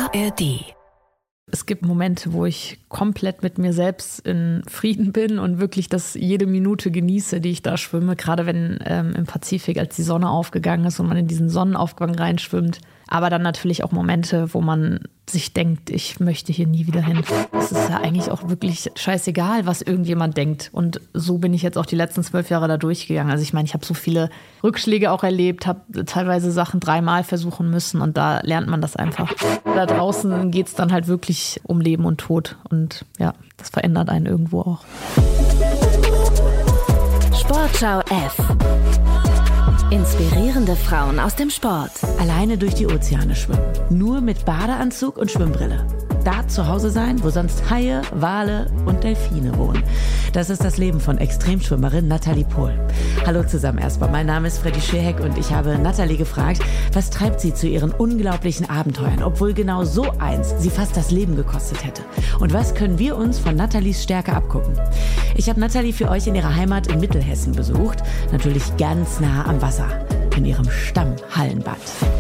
ARD. Es gibt Momente, wo ich komplett mit mir selbst in Frieden bin und wirklich das jede Minute genieße, die ich da schwimme. Gerade wenn im Pazifik, als die Sonne aufgegangen ist und man in diesen Sonnenaufgang reinschwimmt. Aber dann natürlich auch Momente, wo man sich denkt, ich möchte hier nie wieder hin. Es ist ja eigentlich auch wirklich scheißegal, was irgendjemand denkt. Und so bin ich jetzt auch die letzten 12 Jahre da durchgegangen. Also ich meine, ich habe so viele Rückschläge auch erlebt, habe teilweise Sachen 3-mal versuchen müssen und da lernt man das einfach. Da draußen geht es dann halt wirklich um Leben und Tod. Und ja, das verändert einen irgendwo auch. Sportschau F. Inspirierende Frauen aus dem Sport. Alleine durch die Ozeane schwimmen. Nur mit Badeanzug und Schwimmbrille. Da zu Hause sein, wo sonst Haie, Wale und Delfine wohnen. Das ist das Leben von Extremschwimmerin Nathalie Pohl. Hallo zusammen erstmal. Mein Name ist Freddy Schierheck und ich habe Nathalie gefragt, was treibt sie zu ihren unglaublichen Abenteuern, obwohl genau so eins sie fast das Leben gekostet hätte. Und was können wir uns von Nathalies Stärke abgucken? Ich habe Nathalie für euch in ihrer Heimat in Mittelhessen besucht. Natürlich ganz nah am Wasser. In ihrem Stammhallenbad.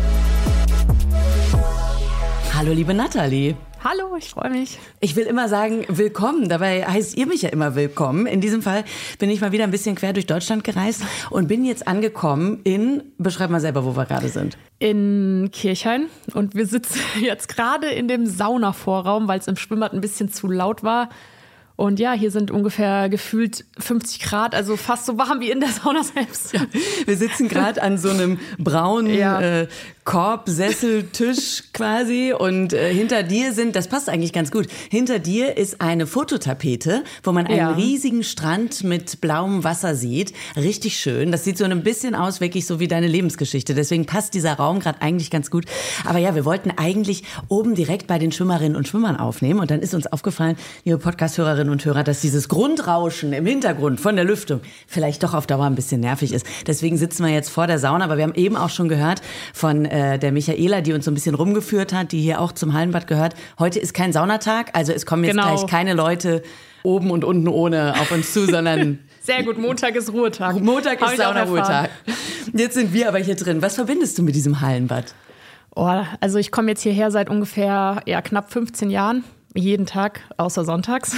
Hallo liebe Nathalie. Hallo, ich freue mich. Ich will immer sagen, willkommen. Dabei heißt ihr mich ja immer willkommen. In diesem Fall bin ich mal wieder ein bisschen quer durch Deutschland gereist und bin jetzt angekommen beschreib mal selber, wo wir gerade sind. In Kirchhain. Und wir sitzen jetzt gerade in dem Saunavorraum, weil es im Schwimmbad ein bisschen zu laut war. Und ja, hier sind ungefähr gefühlt 50 Grad, also fast so warm wie in der Sauna selbst. Ja, wir sitzen gerade an so einem braunen Korbsesseltisch quasi und hinter dir das passt eigentlich ganz gut, hinter dir ist eine Fototapete, wo man einen riesigen Strand mit blauem Wasser sieht. Richtig schön. Das sieht so ein bisschen aus, wirklich so wie deine Lebensgeschichte. Deswegen passt dieser Raum gerade eigentlich ganz gut. Aber ja, wir wollten eigentlich oben direkt bei den Schwimmerinnen und Schwimmern aufnehmen und dann ist uns aufgefallen, liebe Podcast-Hörerinnen und Hörer, dass dieses Grundrauschen im Hintergrund von der Lüftung vielleicht doch auf Dauer ein bisschen nervig ist. Deswegen sitzen wir jetzt vor der Sauna, aber wir haben eben auch schon gehört von der Michaela, die uns so ein bisschen rumgeführt hat, die hier auch zum Hallenbad gehört. Heute ist kein Saunatag, also es kommen jetzt gleich keine Leute oben und unten ohne auf uns zu, sondern... Sehr gut, Montag ist Ruhetag. Montag ist Saunaruhetag. Jetzt sind wir aber hier drin. Was verbindest du mit diesem Hallenbad? Oh, also ich komme jetzt hierher seit ungefähr knapp 15 Jahren. Jeden Tag, außer sonntags.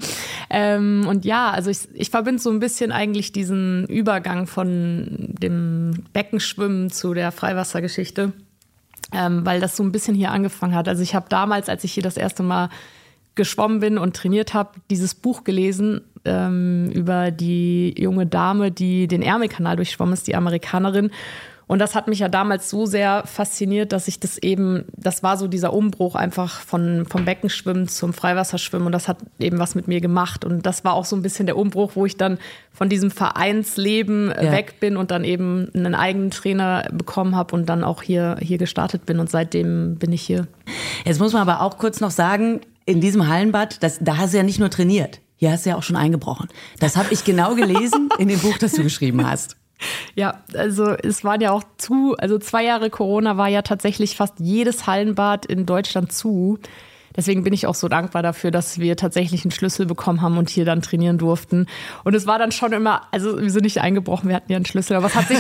Und ja, also ich verbinde so ein bisschen eigentlich diesen Übergang von dem Beckenschwimmen zu der Freiwassergeschichte, weil das so ein bisschen hier angefangen hat. Also ich habe damals, als ich hier das erste Mal geschwommen bin und trainiert habe, dieses Buch gelesen über die junge Dame, die den Ärmelkanal durchschwommen ist, die Amerikanerin. Und das hat mich ja damals so sehr fasziniert, dass ich das war so dieser Umbruch einfach vom Beckenschwimmen zum Freiwasserschwimmen und das hat eben was mit mir gemacht. Und das war auch so ein bisschen der Umbruch, wo ich dann von diesem Vereinsleben weg bin und dann eben einen eigenen Trainer bekommen habe und dann auch hier gestartet bin und seitdem bin ich hier. Jetzt muss man aber auch kurz noch sagen, in diesem Hallenbad, da hast du ja nicht nur trainiert, hier hast du ja auch schon eingebrochen. Das habe ich genau gelesen in dem Buch, das du geschrieben hast. Ja, also es waren ja auch 2 Jahre Corona war ja tatsächlich fast jedes Hallenbad in Deutschland zu. Deswegen bin ich auch so dankbar dafür, dass wir tatsächlich einen Schlüssel bekommen haben und hier dann trainieren durften. Und es war dann schon immer, also wir sind nicht eingebrochen, wir hatten ja einen Schlüssel, aber es hat sich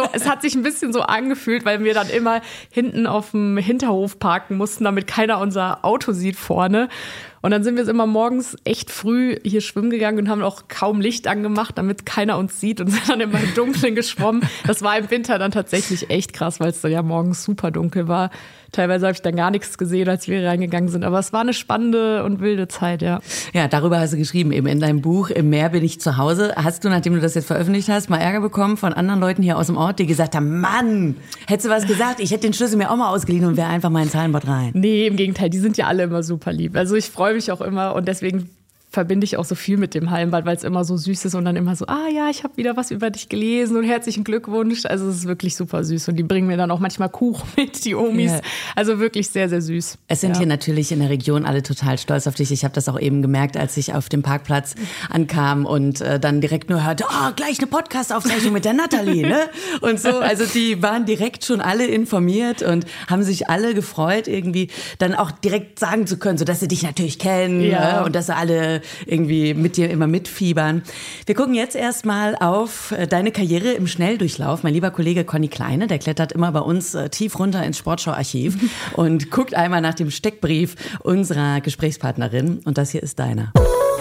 ein bisschen so angefühlt, weil wir dann immer hinten auf dem Hinterhof parken mussten, damit keiner unser Auto sieht vorne. Und dann sind wir immer morgens echt früh hier schwimmen gegangen und haben auch kaum Licht angemacht, damit keiner uns sieht und sind dann immer im Dunkeln geschwommen. Das war im Winter dann tatsächlich echt krass, weil es dann ja morgens super dunkel war. Teilweise habe ich dann gar nichts gesehen, als wir reingegangen sind. Aber es war eine spannende und wilde Zeit, ja. Ja, darüber hast du geschrieben, eben in deinem Buch Im Meer bin ich zu Hause. Hast du, nachdem du das jetzt veröffentlicht hast, mal Ärger bekommen von anderen Leuten hier aus dem Ort, die gesagt haben, Mann, hättest du was gesagt? Ich hätte den Schlüssel mir auch mal ausgeliehen und wäre einfach mal ins Hallenbad rein. Nee, im Gegenteil, die sind ja alle immer super lieb. Also ich freue mich auch immer und deswegen verbinde ich auch so viel mit dem Hallenbad, weil es immer so süß ist und dann immer so, ich habe wieder was über dich gelesen und herzlichen Glückwunsch. Also es ist wirklich super süß und die bringen mir dann auch manchmal Kuchen mit, die Omis. Ja. Also wirklich sehr, sehr süß. Es sind hier natürlich in der Region alle total stolz auf dich. Ich habe das auch eben gemerkt, als ich auf dem Parkplatz ankam und dann direkt nur hörte, gleich eine Podcast-Aufzeichnung mit der Nathalie, ne? Und so, also die waren direkt schon alle informiert und haben sich alle gefreut, irgendwie dann auch direkt sagen zu können, so dass sie dich natürlich kennen und dass sie alle irgendwie mit dir immer mitfiebern. Wir gucken jetzt erstmal auf deine Karriere im Schnelldurchlauf. Mein lieber Kollege Conny Kleine, der klettert immer bei uns tief runter ins Sportschau-Archiv und guckt einmal nach dem Steckbrief unserer Gesprächspartnerin. Und das hier ist deiner.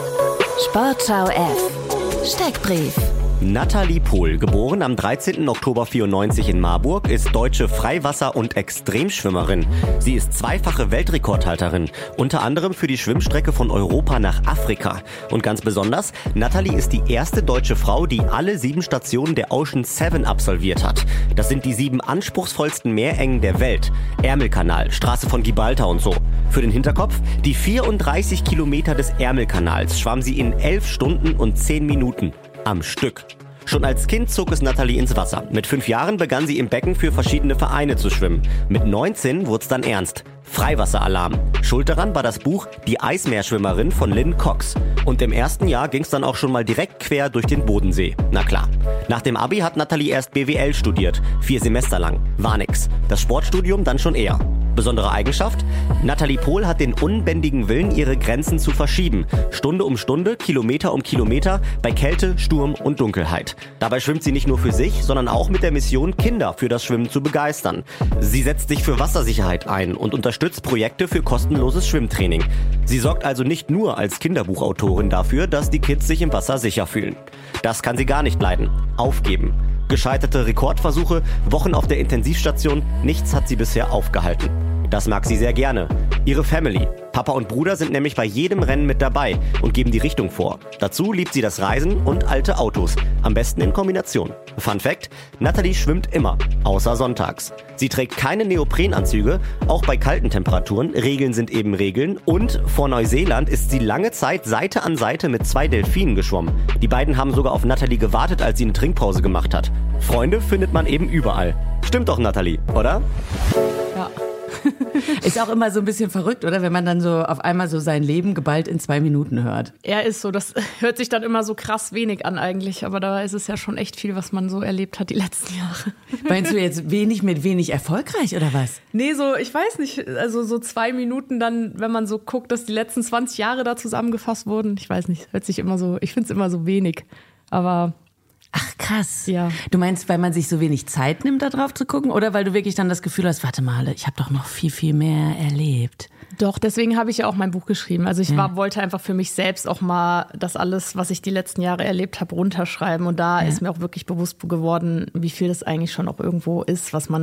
Sportschau F. Steckbrief. Nathalie Pohl, geboren am 13. Oktober 94 in Marburg, ist deutsche Freiwasser- und Extremschwimmerin. Sie ist zweifache Weltrekordhalterin, unter anderem für die Schwimmstrecke von Europa nach Afrika. Und ganz besonders, Nathalie ist die erste deutsche Frau, die alle 7 Stationen der Ocean 7 absolviert hat. Das sind die 7 anspruchsvollsten Meerengen der Welt. Ärmelkanal, Straße von Gibraltar und so. Für den Hinterkopf, die 34 Kilometer des Ärmelkanals schwamm sie in 11 Stunden und 10 Minuten. Am Stück. Schon als Kind zog es Nathalie ins Wasser. Mit 5 Jahren begann sie im Becken für verschiedene Vereine zu schwimmen. Mit 19 wurde es dann ernst. Freiwasseralarm. Schuld daran war das Buch Die Eismeerschwimmerin von Lynn Cox. Und im ersten Jahr ging es dann auch schon mal direkt quer durch den Bodensee. Na klar. Nach dem Abi hat Nathalie erst BWL studiert. 4 Semester lang. War nix. Das Sportstudium dann schon eher. Besondere Eigenschaft? Nathalie Pohl hat den unbändigen Willen, ihre Grenzen zu verschieben. Stunde um Stunde, Kilometer um Kilometer, bei Kälte, Sturm und Dunkelheit. Dabei schwimmt sie nicht nur für sich, sondern auch mit der Mission, Kinder für das Schwimmen zu begeistern. Sie setzt sich für Wassersicherheit ein und unterstützt Projekte für kostenloses Schwimmtraining. Sie sorgt also nicht nur als Kinderbuchautorin dafür, dass die Kids sich im Wasser sicher fühlen. Das kann sie gar nicht leiden. Aufgeben. Gescheiterte Rekordversuche, Wochen auf der Intensivstation, nichts hat sie bisher aufgehalten. Das mag sie sehr gerne. Ihre Family. Papa und Bruder sind nämlich bei jedem Rennen mit dabei und geben die Richtung vor. Dazu liebt sie das Reisen und alte Autos. Am besten in Kombination. Fun Fact: Nathalie schwimmt immer, außer sonntags. Sie trägt keine Neoprenanzüge, auch bei kalten Temperaturen. Regeln sind eben Regeln. Und vor Neuseeland ist sie lange Zeit Seite an Seite mit 2 Delfinen geschwommen. Die beiden haben sogar auf Nathalie gewartet, als sie eine Trinkpause gemacht hat. Freunde findet man eben überall. Stimmt doch, Nathalie, oder? Ja. Ist auch immer so ein bisschen verrückt, oder? Wenn man dann so auf einmal so sein Leben geballt in 2 Minuten hört. Er ist so, das hört sich dann immer so krass wenig an eigentlich, aber da ist es ja schon echt viel, was man so erlebt hat die letzten Jahre. Meinst du jetzt wenig mit wenig erfolgreich oder was? Nee, so, ich weiß nicht, also so 2 Minuten dann, wenn man so guckt, dass die letzten 20 Jahre da zusammengefasst wurden, ich weiß nicht, hört sich immer so, ich finde es immer so wenig, aber... Ach krass. Ja. Du meinst, weil man sich so wenig Zeit nimmt, da drauf zu gucken? Oder weil du wirklich dann das Gefühl hast, warte mal, ich habe doch noch viel, viel mehr erlebt? Doch, deswegen habe ich ja auch mein Buch geschrieben. Also ich wollte einfach für mich selbst auch mal das alles, was ich die letzten Jahre erlebt habe, runterschreiben. Und da ist mir auch wirklich bewusst geworden, wie viel das eigentlich schon auch irgendwo ist, was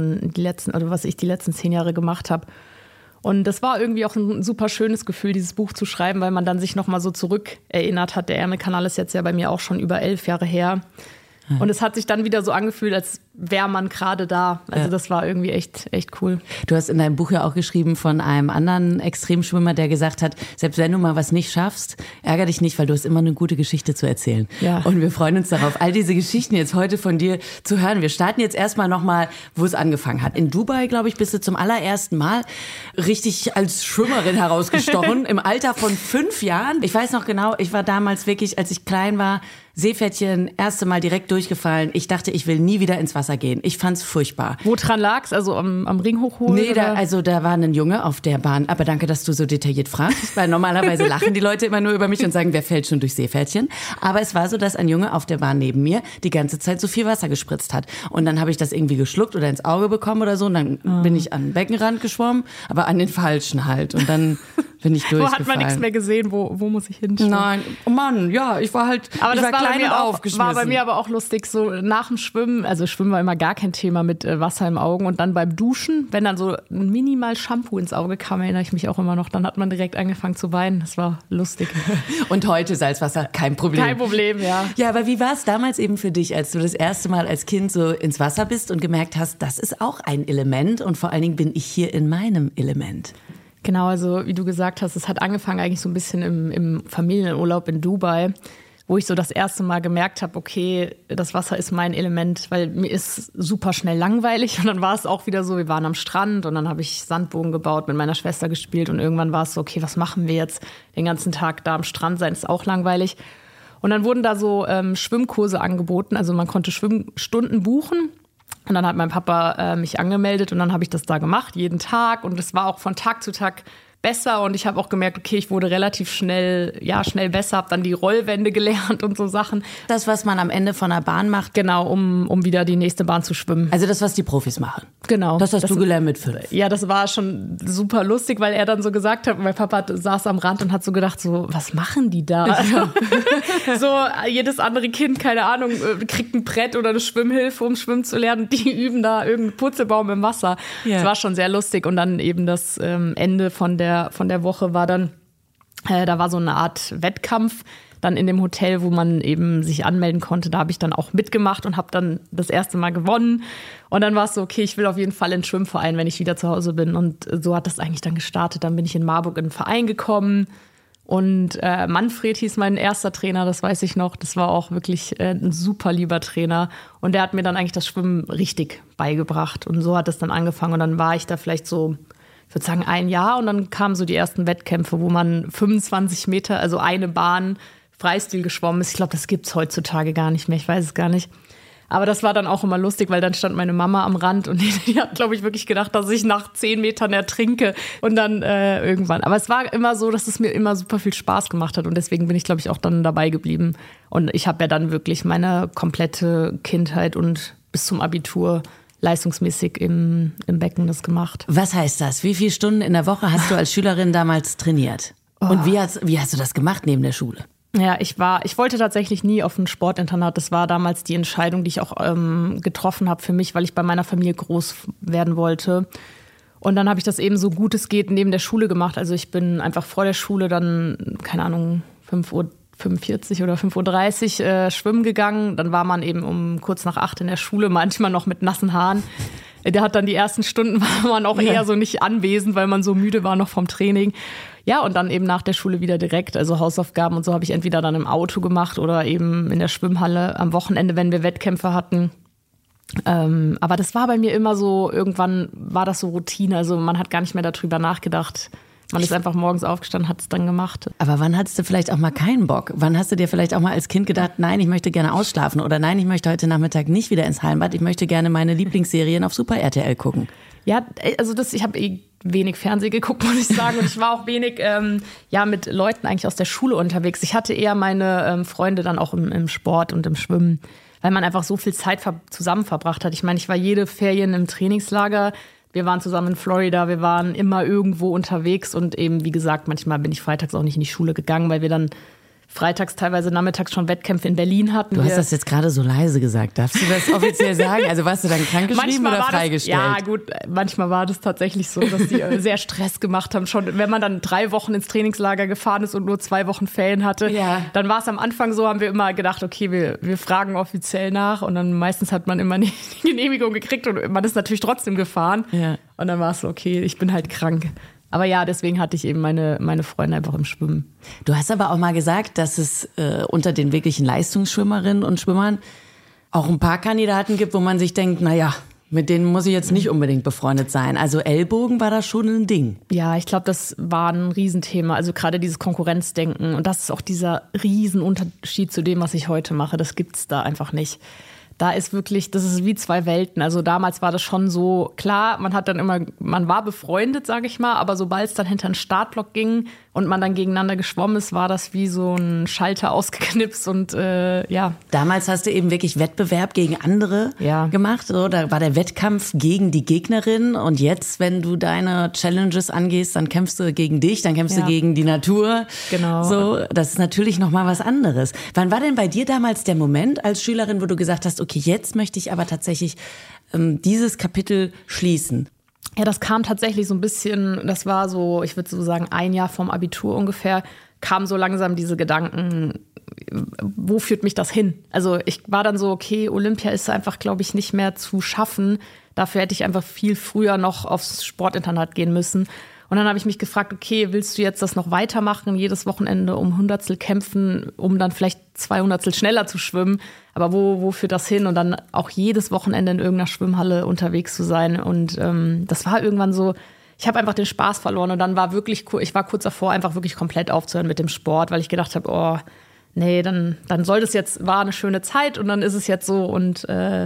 ich die letzten 10 Jahre gemacht habe. Und das war irgendwie auch ein super schönes Gefühl, dieses Buch zu schreiben, weil man dann sich nochmal so zurückerinnert hat. Der Ärmelkanal ist jetzt ja bei mir auch schon über 11 Jahre her. Und es hat sich dann wieder so angefühlt, als wäre man gerade da. Also das war irgendwie echt cool. Du hast in deinem Buch ja auch geschrieben von einem anderen Extremschwimmer, der gesagt hat, selbst wenn du mal was nicht schaffst, ärger dich nicht, weil du hast immer eine gute Geschichte zu erzählen. Ja. Und wir freuen uns darauf, all diese Geschichten jetzt heute von dir zu hören. Wir starten jetzt erstmal nochmal, wo es angefangen hat. In Dubai, glaube ich, bist du zum allerersten Mal richtig als Schwimmerin herausgestochen, im Alter von 5 Jahren. Ich weiß noch genau, ich war damals wirklich, als ich klein war, Seepferdchen, erste Mal direkt durchgefallen. Ich dachte, ich will nie wieder ins Wasser gehen. Ich fand's furchtbar. Woran lag's? Also am Ring hochholen? Nee, da war ein Junge auf der Bahn. Aber danke, dass du so detailliert fragst, weil normalerweise lachen die Leute immer nur über mich und sagen, wer fällt schon durch Seepferdchen? Aber es war so, dass ein Junge auf der Bahn neben mir die ganze Zeit so viel Wasser gespritzt hat. Und dann habe ich das irgendwie geschluckt oder ins Auge bekommen oder so. Und dann bin ich an den Beckenrand geschwommen, aber an den falschen halt. Und dann bin ich durchgefallen. Wo hat man nichts mehr gesehen? Wo muss ich hinschwimmen? Nein, oh Mann, ja, ich war halt, aber ich das war klein und aufgeschmissen. War bei mir aber auch lustig, so nach dem Schwimmen, also Schwimmen war immer gar kein Thema mit Wasser im Augen und dann beim Duschen, wenn dann so ein minimal Shampoo ins Auge kam, erinnere ich mich auch immer noch, dann hat man direkt angefangen zu weinen, das war lustig. Und heute Salzwasser, kein Problem. Kein Problem, ja. Ja, aber wie war es damals eben für dich, als du das erste Mal als Kind so ins Wasser bist und gemerkt hast, das ist auch ein Element und vor allen Dingen bin ich hier in meinem Element? Genau, also wie du gesagt hast, es hat angefangen eigentlich so ein bisschen im Familienurlaub in Dubai, wo ich so das erste Mal gemerkt habe, okay, das Wasser ist mein Element, weil mir ist super schnell langweilig. Und dann war es auch wieder so, wir waren am Strand und dann habe ich Sandbogen gebaut, mit meiner Schwester gespielt und irgendwann war es so, okay, was machen wir jetzt? Den ganzen Tag da am Strand sein, ist auch langweilig. Und dann wurden da so Schwimmkurse angeboten, also man konnte Schwimmstunden buchen. Und dann hat mein Papa mich angemeldet und dann habe ich das da gemacht, jeden Tag. Und es war auch von Tag zu Tag besser und ich habe auch gemerkt, okay, ich wurde relativ schnell besser, habe dann die Rollwände gelernt und so Sachen. Das, was man am Ende von der Bahn macht? Genau, um wieder die nächste Bahn zu schwimmen. Also das, was die Profis machen? Genau. Das hast du gelernt mit 5? Ja, das war schon super lustig, weil er dann so gesagt hat, mein Papa saß am Rand und hat so gedacht, so, was machen die da? Ja. So, jedes andere Kind, keine Ahnung, kriegt ein Brett oder eine Schwimmhilfe, um schwimmen zu lernen und die üben da irgendeinen Purzelbaum im Wasser. Das war schon sehr lustig und dann eben das Ende von der Woche war dann, da war so eine Art Wettkampf dann in dem Hotel, wo man eben sich anmelden konnte. Da habe ich dann auch mitgemacht und habe dann das erste Mal gewonnen. Und dann war es so, okay, ich will auf jeden Fall in den Schwimmverein, wenn ich wieder zu Hause bin. Und so hat das eigentlich dann gestartet. Dann bin ich in Marburg in den Verein gekommen. Und Manfred hieß mein erster Trainer, das weiß ich noch. Das war auch wirklich ein super lieber Trainer. Und der hat mir dann eigentlich das Schwimmen richtig beigebracht. Und so hat es dann angefangen. Und dann war ich da vielleicht so, ich würde sagen, 1 Jahr und dann kamen so die ersten Wettkämpfe, wo man 25 Meter, also eine Bahn, Freistil geschwommen ist. Ich glaube, das gibt's heutzutage gar nicht mehr, ich weiß es gar nicht. Aber das war dann auch immer lustig, weil dann stand meine Mama am Rand und die hat, glaube ich, wirklich gedacht, dass ich nach 10 Metern ertrinke und dann irgendwann. Aber es war immer so, dass es mir immer super viel Spaß gemacht hat und deswegen bin ich, glaube ich, auch dann dabei geblieben. Und ich habe ja dann wirklich meine komplette Kindheit und bis zum Abitur leistungsmäßig im Becken das gemacht. Was heißt das? Wie viele Stunden in der Woche hast du als Schülerin damals trainiert? Und wie hast du das gemacht neben der Schule? Ja, ich wollte tatsächlich nie auf ein Sportinternat. Das war damals die Entscheidung, die ich auch getroffen habe für mich, weil ich bei meiner Familie groß werden wollte. Und dann habe ich das eben so gut es geht neben der Schule gemacht. Also ich bin einfach vor der Schule dann, keine Ahnung, 5:45 oder 5:30 Uhr schwimmen gegangen. Dann war man eben um kurz nach 8 in der Schule, manchmal noch mit nassen Haaren. Der hat dann die ersten Stunden, war man auch eher so nicht anwesend, weil man so müde war noch vom Training. Ja, und dann eben nach der Schule wieder direkt, also Hausaufgaben und so habe ich entweder dann im Auto gemacht oder eben in der Schwimmhalle am Wochenende, wenn wir Wettkämpfe hatten. Aber das war bei mir immer so, irgendwann war das so Routine, also man hat gar nicht mehr darüber nachgedacht. Man ist einfach morgens aufgestanden, hat es dann gemacht. Aber wann hattest du vielleicht auch mal keinen Bock? Wann hast du dir vielleicht auch mal als Kind gedacht, nein, ich möchte gerne ausschlafen oder nein, ich möchte heute Nachmittag nicht wieder ins Hallenbad, ich möchte gerne meine Lieblingsserien auf Super RTL gucken? Ja, also ich habe wenig Fernsehen geguckt, muss ich sagen. Und ich war auch wenig mit Leuten eigentlich aus der Schule unterwegs. Ich hatte eher meine Freunde dann auch im Sport und im Schwimmen, weil man einfach so viel Zeit zusammen verbracht hat. Ich meine, ich war jede Ferien im Trainingslager. Wir waren zusammen in Florida, wir waren immer irgendwo unterwegs und eben, wie gesagt, manchmal bin ich freitags auch nicht in die Schule gegangen, weil wir dann freitags, teilweise nachmittags schon Wettkämpfe in Berlin hatten. Du hast das jetzt gerade so leise gesagt. Darfst du das offiziell sagen? Also warst du dann krankgeschrieben oder freigestellt? Ja gut, manchmal war das tatsächlich so, dass die sehr Stress gemacht haben. Schon, wenn man dann 3 Wochen ins Trainingslager gefahren ist und nur 2 Wochen Ferien hatte, dann war es am Anfang so, haben wir immer gedacht, okay, wir fragen offiziell nach und dann meistens hat man immer eine Genehmigung gekriegt und man ist natürlich trotzdem gefahren. Ja. Und dann war es so, okay, ich bin halt krank. Aber ja, deswegen hatte ich eben meine Freunde einfach im Schwimmen. Du hast aber auch mal gesagt, dass es unter den wirklichen Leistungsschwimmerinnen und Schwimmern auch ein paar Kandidaten gibt, wo man sich denkt, naja, mit denen muss ich jetzt nicht unbedingt befreundet sein. Also Ellbogen war da schon ein Ding. Ja, ich glaube, das war ein Riesenthema. Also gerade dieses Konkurrenzdenken. Und das ist auch dieser Riesenunterschied zu dem, was ich heute mache. Das gibt's da einfach nicht. Da ist wirklich, das ist wie 2 Welten. Also damals war das schon so, klar, man war befreundet, sage ich mal, aber sobald es dann hinter den Startblock ging und man dann gegeneinander geschwommen ist, war das wie so ein Schalter ausgeknipst und ja. Damals hast du eben wirklich Wettbewerb gegen andere gemacht. So, da war der Wettkampf gegen die Gegnerin und jetzt, wenn du deine Challenges angehst, dann kämpfst du gegen dich, dann kämpfst du gegen die Natur. Genau. So, das ist natürlich nochmal was anderes. Wann war denn bei dir damals der Moment als Schülerin, wo du gesagt hast, okay, jetzt möchte ich aber tatsächlich dieses Kapitel schließen? Ja, das kam tatsächlich so ein bisschen, das war so, ich würde so sagen, 1 Jahr vorm Abitur ungefähr, kamen so langsam diese Gedanken, wo führt mich das hin? Also ich war dann so, okay, Olympia ist einfach, glaube ich, nicht mehr zu schaffen. Dafür hätte ich einfach viel früher noch aufs Sportinternat gehen müssen. Und dann habe ich mich gefragt, okay, willst du jetzt das noch weitermachen, jedes Wochenende um Hundertstel kämpfen, um dann vielleicht 200stel schneller zu schwimmen? Aber wo führt das hin? Und dann auch jedes Wochenende in irgendeiner Schwimmhalle unterwegs zu sein. Und das war irgendwann so, ich habe einfach den Spaß verloren. Und dann ich war kurz davor, einfach wirklich komplett aufzuhören mit dem Sport, weil ich gedacht habe, oh, nee, dann soll das jetzt, war eine schöne Zeit und dann ist es jetzt so. Und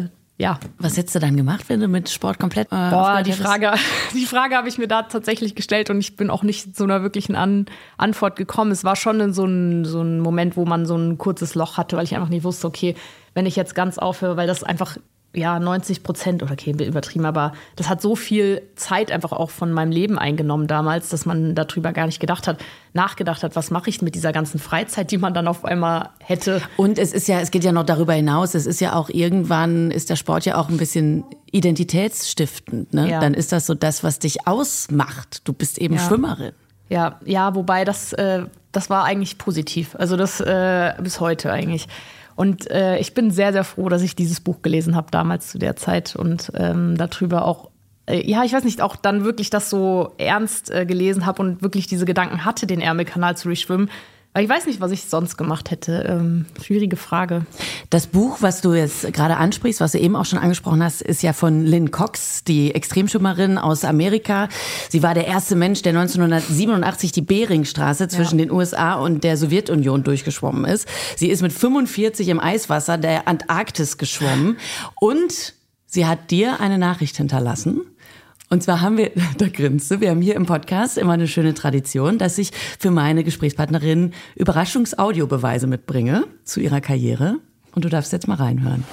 ja. Was hättest du dann gemacht, wenn du mit Sport komplett die Frage habe ich mir da tatsächlich gestellt und ich bin auch nicht zu einer wirklichen Antwort gekommen. Es war schon in so ein Moment, wo man so ein kurzes Loch hatte, weil ich einfach nicht wusste, okay, wenn ich jetzt ganz aufhöre, weil das einfach 90% oder okay, übertrieben, aber das hat so viel Zeit einfach auch von meinem Leben eingenommen damals, dass man darüber gar nicht nachgedacht hat, was mache ich mit dieser ganzen Freizeit, die man dann auf einmal hätte. Und es geht ja noch darüber hinaus, es ist ja auch irgendwann, ist der Sport ja auch ein bisschen identitätsstiftend, ne? Ja. Dann ist das so das, was dich ausmacht. Du bist eben Schwimmerin. Ja, wobei das war eigentlich positiv, also das bis heute eigentlich. Und ich bin sehr, sehr froh, dass ich dieses Buch gelesen habe damals zu der Zeit und darüber auch, ich weiß nicht, auch dann wirklich das so ernst gelesen habe und wirklich diese Gedanken hatte, den Ärmelkanal zu durchschwimmen. Weil ich weiß nicht, was ich sonst gemacht hätte. Schwierige Frage. Das Buch, was du jetzt gerade ansprichst, was du eben auch schon angesprochen hast, ist ja von Lynn Cox, die Extremschwimmerin aus Amerika. Sie war der erste Mensch, der 1987 die Beringstraße zwischen den USA und der Sowjetunion durchgeschwommen ist. Sie ist mit 45 im Eiswasser der Antarktis geschwommen und sie hat dir eine Nachricht hinterlassen. Und zwar haben wir hier im Podcast immer eine schöne Tradition, dass ich für meine Gesprächspartnerin Überraschungsaudiobeweise mitbringe zu ihrer Karriere. Und du darfst jetzt mal reinhören.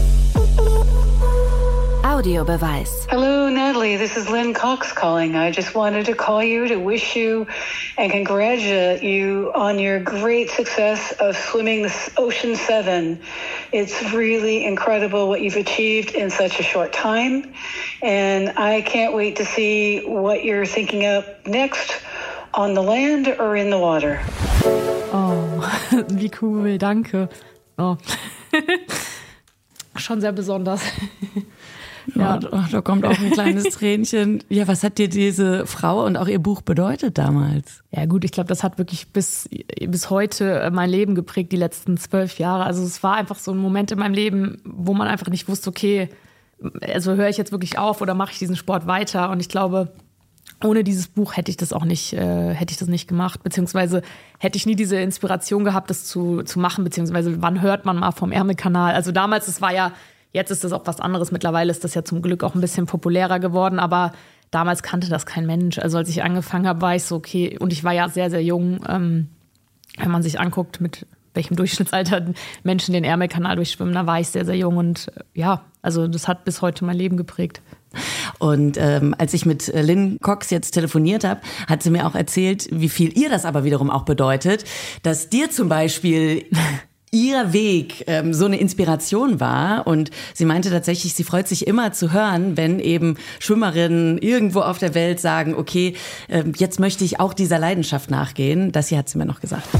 Audiobeweis. Hello, Natalie. This is Lynn Cox calling. I just wanted to call you to wish you and congratulate you on your great success of swimming the Ocean 7. It's really incredible what you've achieved in such a short time. And I can't wait to see what you're thinking of next on the land or in the water. Oh, wie cool. Danke. Oh. Schon sehr besonders. Ja, da kommt auch ein kleines Tränchen. Ja, was hat dir diese Frau und auch ihr Buch bedeutet damals? Ja gut, ich glaube, das hat wirklich bis heute mein Leben geprägt, die letzten 12 Jahre. Also es war einfach so ein Moment in meinem Leben, wo man einfach nicht wusste, okay, also höre ich jetzt wirklich auf oder mache ich diesen Sport weiter? Und ich glaube, ohne dieses Buch hätte ich das nicht gemacht, beziehungsweise hätte ich nie diese Inspiration gehabt, das zu machen, beziehungsweise wann hört man mal vom Ärmelkanal? Also damals, es war ja, jetzt ist das auch was anderes. Mittlerweile ist das ja zum Glück auch ein bisschen populärer geworden, aber damals kannte das kein Mensch. Also als ich angefangen habe, war ich so, okay, und ich war ja sehr, sehr jung. Wenn man sich anguckt, mit welchem Durchschnittsalter Menschen den Ärmelkanal durchschwimmen, da war ich sehr, sehr jung und also das hat bis heute mein Leben geprägt. Und als ich mit Lynn Cox jetzt telefoniert habe, hat sie mir auch erzählt, wie viel ihr das aber wiederum auch bedeutet, dass dir zum Beispiel ihr Weg so eine Inspiration war. Und sie meinte tatsächlich, sie freut sich immer zu hören, wenn eben Schwimmerinnen irgendwo auf der Welt sagen, okay, jetzt möchte ich auch dieser Leidenschaft nachgehen. Das hier hat sie mir noch gesagt.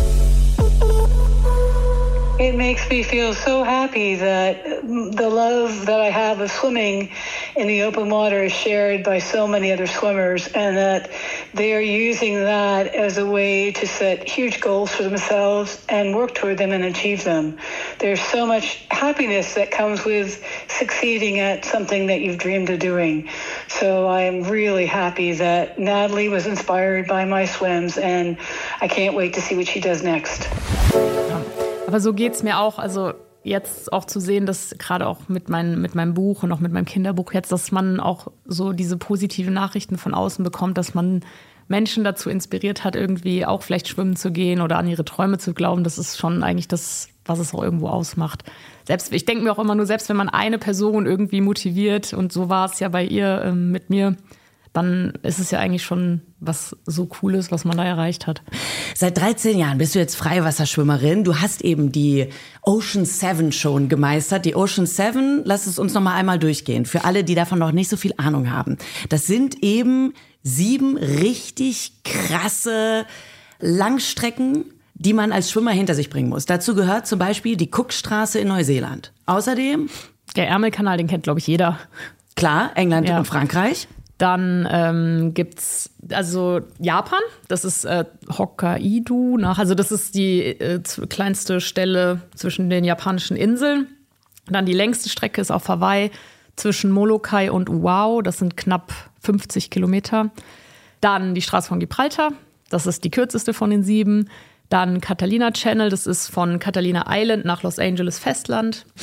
It makes me feel so happy that the love that I have of swimming in the open water is shared by so many other swimmers and that they are using that as a way to set huge goals for themselves and work toward them and achieve them. There's so much happiness that comes with succeeding at something that you've dreamed of doing. So I'm really happy that Natalie was inspired by my swims and I can't wait to see what she does next. Aber so geht's mir auch, also jetzt auch zu sehen, dass gerade auch mit meinem Buch und auch mit meinem Kinderbuch jetzt, dass man auch so diese positiven Nachrichten von außen bekommt, dass man Menschen dazu inspiriert hat, irgendwie auch vielleicht schwimmen zu gehen oder an ihre Träume zu glauben. Das ist schon eigentlich das, was es auch irgendwo ausmacht. Ich denke mir auch immer nur, selbst wenn man eine Person irgendwie motiviert, und so war es ja bei ihr mit mir, dann ist es ja eigentlich schon was so Cooles, was man da erreicht hat. Seit 13 Jahren bist du jetzt Freiwasserschwimmerin. Du hast eben die Ocean 7 schon gemeistert. Die Ocean 7, lass es uns noch mal einmal durchgehen. Für alle, die davon noch nicht so viel Ahnung haben. Das sind eben 7 richtig krasse Langstrecken, die man als Schwimmer hinter sich bringen muss. Dazu gehört zum Beispiel die Cookstraße in Neuseeland. Außerdem der Ärmelkanal, den kennt, glaube ich, jeder. Klar, England und Frankreich. Dann gibt's also Japan, das ist Hokkaido, also das ist die kleinste Stelle zwischen den japanischen Inseln. Dann die längste Strecke ist auf Hawaii zwischen Molokai und Oahu, das sind knapp 50 Kilometer. Dann die Straße von Gibraltar, das ist die kürzeste von den 7. Dann Catalina Channel, das ist von Catalina Island nach Los Angeles Festland.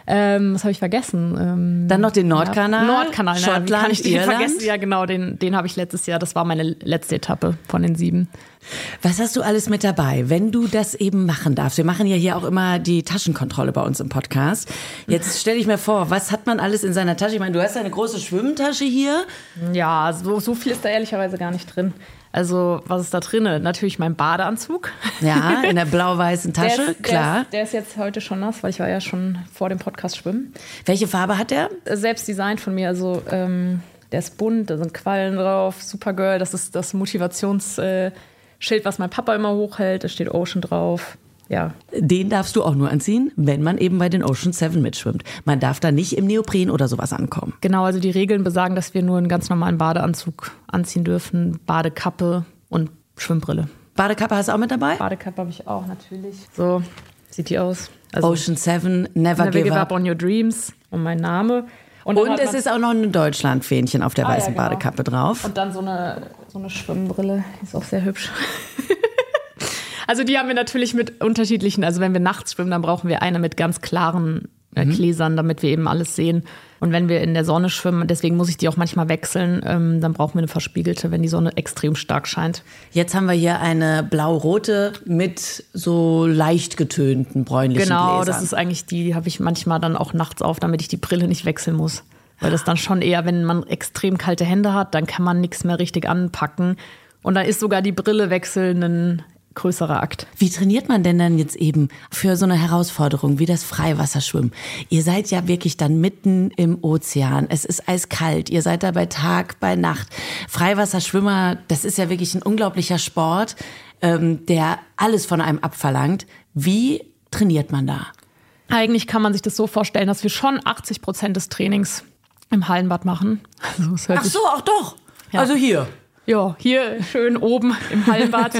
Was habe ich vergessen? Dann noch den Nordkanal. Nordkanal, Schottland, wie kann ich den Irland. vergessen? Ja, genau, den habe ich letztes Jahr. Das war meine letzte Etappe von den 7. Was hast du alles mit dabei, wenn du das eben machen darfst? Wir machen ja hier auch immer die Taschenkontrolle bei uns im Podcast. Jetzt stell dich mir vor, was hat man alles in seiner Tasche? Ich meine, du hast eine große Schwimmtasche hier. Ja, so viel ist da ehrlicherweise gar nicht drin. Also, was ist da drin? Natürlich mein Badeanzug. Ja, in der blau-weißen Tasche, klar. Der ist jetzt heute schon nass, weil ich war ja schon vor dem Podcast schwimmen. Welche Farbe hat der? Selbst designt von mir, also der ist bunt, da sind Quallen drauf, Supergirl, das ist das Motivationsschild, was mein Papa immer hochhält, da steht Ocean drauf. Ja. Den darfst du auch nur anziehen, wenn man eben bei den Ocean 7 mitschwimmt. Man darf da nicht im Neopren oder sowas ankommen. Genau, also die Regeln besagen, dass wir nur einen ganz normalen Badeanzug anziehen dürfen, Badekappe und Schwimmbrille. Badekappe hast du auch mit dabei? Badekappe habe ich auch, natürlich. So sieht die aus. Also, Ocean 7, never give up on your dreams und mein Name. Und es ist auch noch ein Deutschlandfähnchen auf der weißen genau. Badekappe drauf. Und dann so eine Schwimmbrille, die ist auch sehr hübsch. Also die haben wir natürlich mit unterschiedlichen, also wenn wir nachts schwimmen, dann brauchen wir eine mit ganz klaren Gläsern, damit wir eben alles sehen. Und wenn wir in der Sonne schwimmen, deswegen muss ich die auch manchmal wechseln, dann brauchen wir eine verspiegelte, wenn die Sonne extrem stark scheint. Jetzt haben wir hier eine blau-rote mit so leicht getönten bräunlichen Genau, Gläsern. das ist eigentlich die habe ich manchmal dann auch nachts auf, damit ich die Brille nicht wechseln muss. Weil das dann schon eher, wenn man extrem kalte Hände hat, dann kann man nichts mehr richtig anpacken. Und dann ist sogar die Brille wechseln ein größerer Akt. Wie trainiert man denn dann jetzt eben für so eine Herausforderung wie das Freiwasserschwimmen? Ihr seid ja wirklich dann mitten im Ozean. Es ist eiskalt. Ihr seid da bei Tag, bei Nacht. Freiwasserschwimmer, das ist ja wirklich ein unglaublicher Sport, der alles von einem abverlangt. Wie trainiert man da? Eigentlich kann man sich das so vorstellen, dass wir schon 80% des Trainings im Hallenbad machen. Also es hört Ach so, auch doch. Ja. Also hier. Ja, hier schön oben im Hallenbad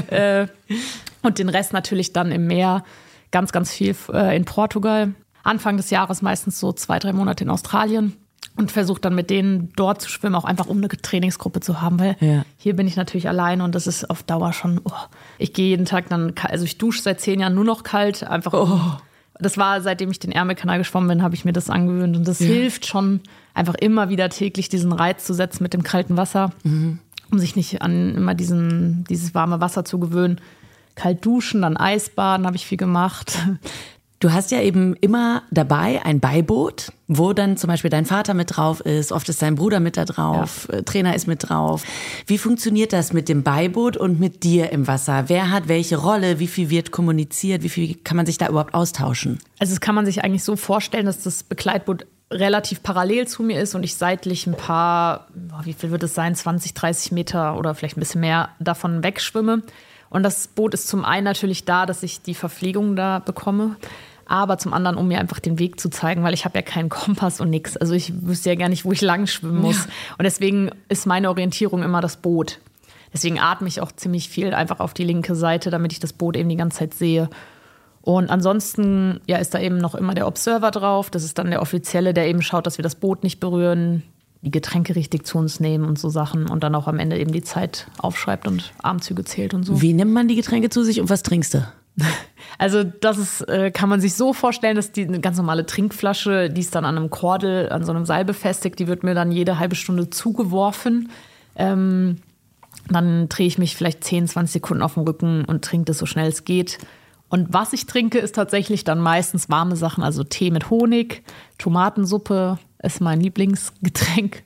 und den Rest natürlich dann im Meer, ganz, ganz viel in Portugal. Anfang des Jahres meistens so 2-3 Monate in Australien und versuche dann mit denen dort zu schwimmen, auch einfach um eine Trainingsgruppe zu haben, weil hier bin ich natürlich alleine und das ist auf Dauer schon, ich gehe jeden Tag dann, also ich dusche seit 10 Jahren nur noch kalt, einfach Das war, seitdem ich den Ärmelkanal geschwommen bin, habe ich mir das angewöhnt und das hilft schon, einfach immer wieder täglich diesen Reiz zu setzen mit dem kalten Wasser. Um sich nicht an immer dieses warme Wasser zu gewöhnen. Kalt duschen, dann Eisbaden habe ich viel gemacht. Du hast ja eben immer dabei ein Beiboot, wo dann zum Beispiel dein Vater mit drauf ist, oft ist dein Bruder mit da drauf, Trainer ist mit drauf. Wie funktioniert das mit dem Beiboot und mit dir im Wasser? Wer hat welche Rolle? Wie viel wird kommuniziert? Wie viel kann man sich da überhaupt austauschen? Also das kann man sich eigentlich so vorstellen, dass das Begleitboot relativ parallel zu mir ist und ich seitlich ein paar, wie viel wird es sein, 20, 30 Meter oder vielleicht ein bisschen mehr davon wegschwimme. Und das Boot ist zum einen natürlich da, dass ich die Verpflegung da bekomme, aber zum anderen, um mir einfach den Weg zu zeigen, weil ich habe ja keinen Kompass und nichts. Also ich wüsste ja gar nicht, wo ich lang schwimmen muss. Ja. Und deswegen ist meine Orientierung immer das Boot. Deswegen atme ich auch ziemlich viel einfach auf die linke Seite, damit ich das Boot eben die ganze Zeit sehe. Und ansonsten ist da eben noch immer der Observer drauf. Das ist dann der Offizielle, der eben schaut, dass wir das Boot nicht berühren, die Getränke richtig zu uns nehmen und so Sachen. Und dann auch am Ende eben die Zeit aufschreibt und Armzüge zählt und so. Wie nimmt man die Getränke zu sich und was trinkst du? Also das ist, kann man sich so vorstellen, dass eine ganz normale Trinkflasche, die ist dann an einem Kordel, an so einem Seil befestigt, die wird mir dann jede halbe Stunde zugeworfen. Dann drehe ich mich vielleicht 10, 20 Sekunden auf den Rücken und trinke das so schnell es geht. Und was ich trinke, ist tatsächlich dann meistens warme Sachen, also Tee mit Honig, Tomatensuppe ist mein Lieblingsgetränk.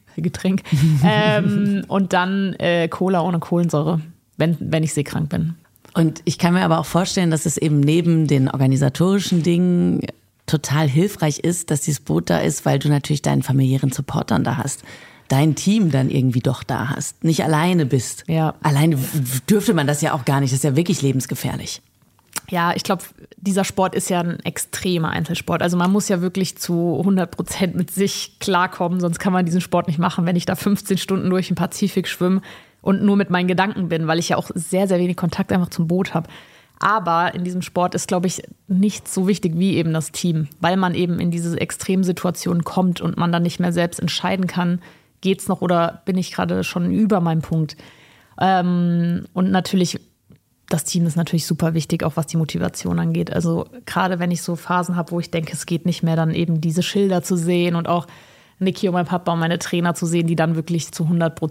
Und dann Cola ohne Kohlensäure, wenn ich seekrank bin. Und ich kann mir aber auch vorstellen, dass es eben neben den organisatorischen Dingen total hilfreich ist, dass dieses Boot da ist, weil du natürlich deinen familiären Support dann da hast. Dein Team dann irgendwie doch da hast. Nicht alleine bist. Ja. Alleine dürfte man das ja auch gar nicht. Das ist ja wirklich lebensgefährlich. Ja, ich glaube, dieser Sport ist ja ein extremer Einzelsport. Also man muss ja wirklich zu 100% mit sich klarkommen, sonst kann man diesen Sport nicht machen, wenn ich da 15 Stunden durch den Pazifik schwimme und nur mit meinen Gedanken bin, weil ich ja auch sehr, sehr wenig Kontakt einfach zum Boot habe. Aber in diesem Sport ist, glaube ich, nicht so wichtig wie eben das Team, weil man eben in diese Extremsituationen kommt und man dann nicht mehr selbst entscheiden kann, geht's noch oder bin ich gerade schon über meinem Punkt. Und natürlich das Team ist natürlich super wichtig, auch was die Motivation angeht. Also gerade wenn ich so Phasen habe, wo ich denke, es geht nicht mehr, dann eben diese Schilder zu sehen und auch Niki und mein Papa und meine Trainer zu sehen, die dann wirklich zu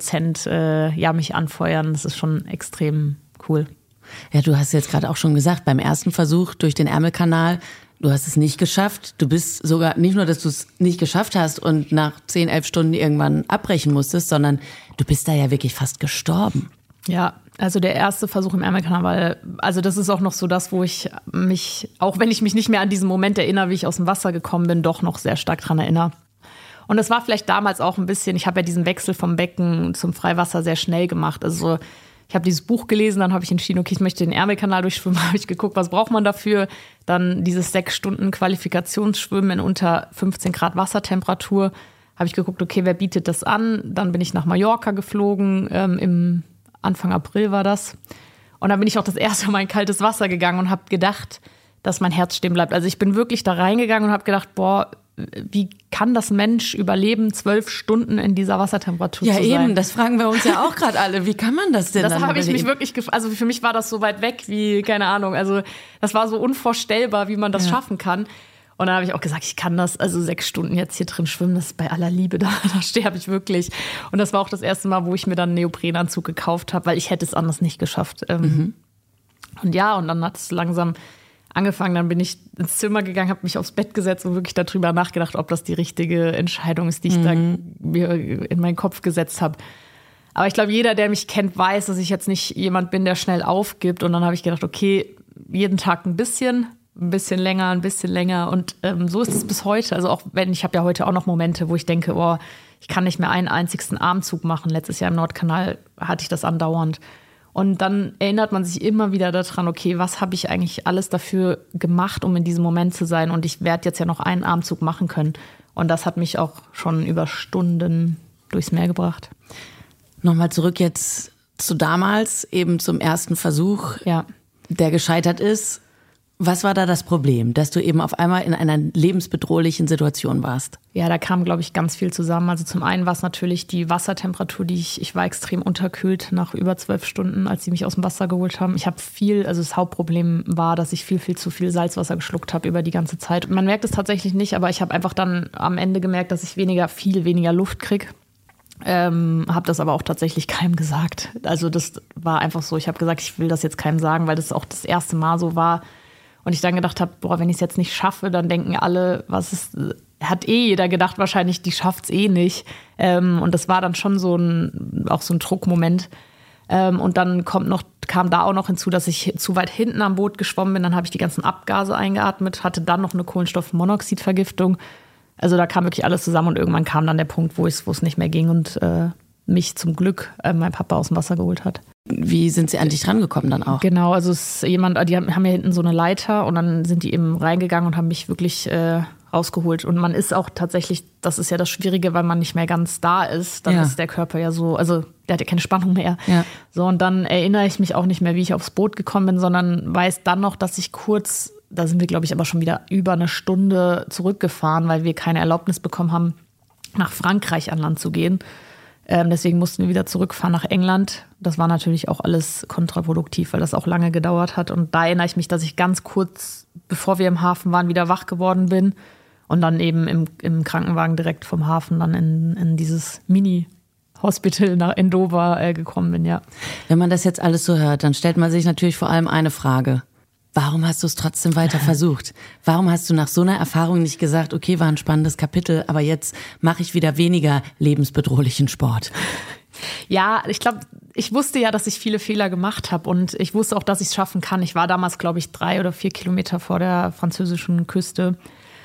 100% mich anfeuern. Das ist schon extrem cool. Ja, du hast jetzt gerade auch schon gesagt, beim ersten Versuch durch den Ärmelkanal, du hast es nicht geschafft. Du bist sogar, nicht nur, dass du es nicht geschafft hast und nach 10, 11 Stunden irgendwann abbrechen musstest, sondern du bist da ja wirklich fast gestorben. Ja, also der erste Versuch im Ärmelkanal, also das ist auch noch so das, wo ich mich, auch wenn ich mich nicht mehr an diesen Moment erinnere, wie ich aus dem Wasser gekommen bin, doch noch sehr stark dran erinnere. Und das war vielleicht damals auch ein bisschen, ich habe ja diesen Wechsel vom Becken zum Freiwasser sehr schnell gemacht. Also ich habe dieses Buch gelesen, dann habe ich entschieden, okay, ich möchte den Ärmelkanal durchschwimmen, habe ich geguckt, was braucht man dafür. Dann dieses 6 Stunden Qualifikationsschwimmen in unter 15 Grad Wassertemperatur. Habe ich geguckt, okay, wer bietet das an? Dann bin ich nach Mallorca geflogen, im Anfang April war das. Und dann bin ich auch das erste Mal in kaltes Wasser gegangen und habe gedacht, dass mein Herz stehen bleibt. Also ich bin wirklich da reingegangen und habe gedacht, boah, wie kann das Mensch überleben, 12 Stunden in dieser Wassertemperatur zu sein? Ja eben, das fragen wir uns ja auch gerade alle. Wie kann man das denn dann Das habe ich überleben? mich wirklich also für mich war das so weit weg wie, keine Ahnung, also das war so unvorstellbar, wie man das schaffen kann. Und dann habe ich auch gesagt, ich kann das, also 6 Stunden jetzt hier drin schwimmen, das ist bei aller Liebe, da sterbe ich wirklich. Und das war auch das erste Mal, wo ich mir dann einen Neoprenanzug gekauft habe, weil ich hätte es anders nicht geschafft. Und ja, und dann hat es langsam angefangen, dann bin ich ins Zimmer gegangen, habe mich aufs Bett gesetzt und wirklich darüber nachgedacht, ob das die richtige Entscheidung ist, die ich da mir in meinen Kopf gesetzt habe. Aber ich glaube, jeder, der mich kennt, weiß, dass ich jetzt nicht jemand bin, der schnell aufgibt. Und dann habe ich gedacht, okay, jeden Tag ein bisschen länger. Und so ist es bis heute. Also auch wenn, ich habe ja heute auch noch Momente, wo ich denke, oh, ich kann nicht mehr einen einzigsten Armzug machen. Letztes Jahr im Nordkanal hatte ich das andauernd. Und dann erinnert man sich immer wieder daran, okay, was habe ich eigentlich alles dafür gemacht, um in diesem Moment zu sein? Und ich werde jetzt ja noch einen Armzug machen können. Und das hat mich auch schon über Stunden durchs Meer gebracht. Nochmal zurück jetzt zu damals, eben zum ersten Versuch, der gescheitert ist. Was war da das Problem, dass du eben auf einmal in einer lebensbedrohlichen Situation warst? Ja, da kam, glaube ich, ganz viel zusammen. Also zum einen war es natürlich die Wassertemperatur, ich war extrem unterkühlt nach über 12 Stunden, als sie mich aus dem Wasser geholt haben. Ich habe also das Hauptproblem war, dass ich viel zu viel Salzwasser geschluckt habe über die ganze Zeit. Man merkt es tatsächlich nicht, aber ich habe einfach dann am Ende gemerkt, dass ich viel weniger Luft kriege. Habe das aber auch tatsächlich keinem gesagt. Also das war einfach so, ich habe gesagt, ich will das jetzt keinem sagen, weil das auch das erste Mal so war. Und ich dann gedacht habe, boah, wenn ich es jetzt nicht schaffe, dann denken alle, hat jeder gedacht wahrscheinlich, die schafft's nicht. Und das war dann schon auch so ein Druckmoment. Und dann kam da auch noch hinzu, dass ich zu weit hinten am Boot geschwommen bin. Dann habe ich die ganzen Abgase eingeatmet, hatte dann noch eine Kohlenstoffmonoxidvergiftung. Also da kam wirklich alles zusammen und irgendwann kam dann der Punkt, wo es nicht mehr ging und mich zum Glück mein Papa aus dem Wasser geholt hat. Wie sind sie an dich rangekommen dann auch? Genau, also es ist jemand, die haben ja hinten so eine Leiter und dann sind die eben reingegangen und haben mich wirklich rausgeholt. Und man ist auch tatsächlich, das ist ja das Schwierige, weil man nicht mehr ganz da ist. Dann ist der Körper ja so, also der hat ja keine Spannung mehr. Ja. So, und dann erinnere ich mich auch nicht mehr, wie ich aufs Boot gekommen bin, sondern weiß dann noch, dass ich kurz, da sind wir, glaube ich, aber schon wieder über eine Stunde zurückgefahren, weil wir keine Erlaubnis bekommen haben, nach Frankreich an Land zu gehen. Deswegen mussten wir wieder zurückfahren nach England. Das war natürlich auch alles kontraproduktiv, weil das auch lange gedauert hat. Und da erinnere ich mich, dass ich ganz kurz, bevor wir im Hafen waren, wieder wach geworden bin und dann eben im Krankenwagen direkt vom Hafen dann in dieses Mini-Hospital in Dover gekommen bin, ja. Wenn man das jetzt alles so hört, dann stellt man sich natürlich vor allem eine Frage. Warum hast du es trotzdem weiter versucht? Warum hast du nach so einer Erfahrung nicht gesagt, okay, war ein spannendes Kapitel, aber jetzt mache ich wieder weniger lebensbedrohlichen Sport? Ja, ich glaube, ich wusste ja, dass ich viele Fehler gemacht habe und ich wusste auch, dass ich es schaffen kann. Ich war damals, glaube ich, 3 oder 4 Kilometer vor der französischen Küste.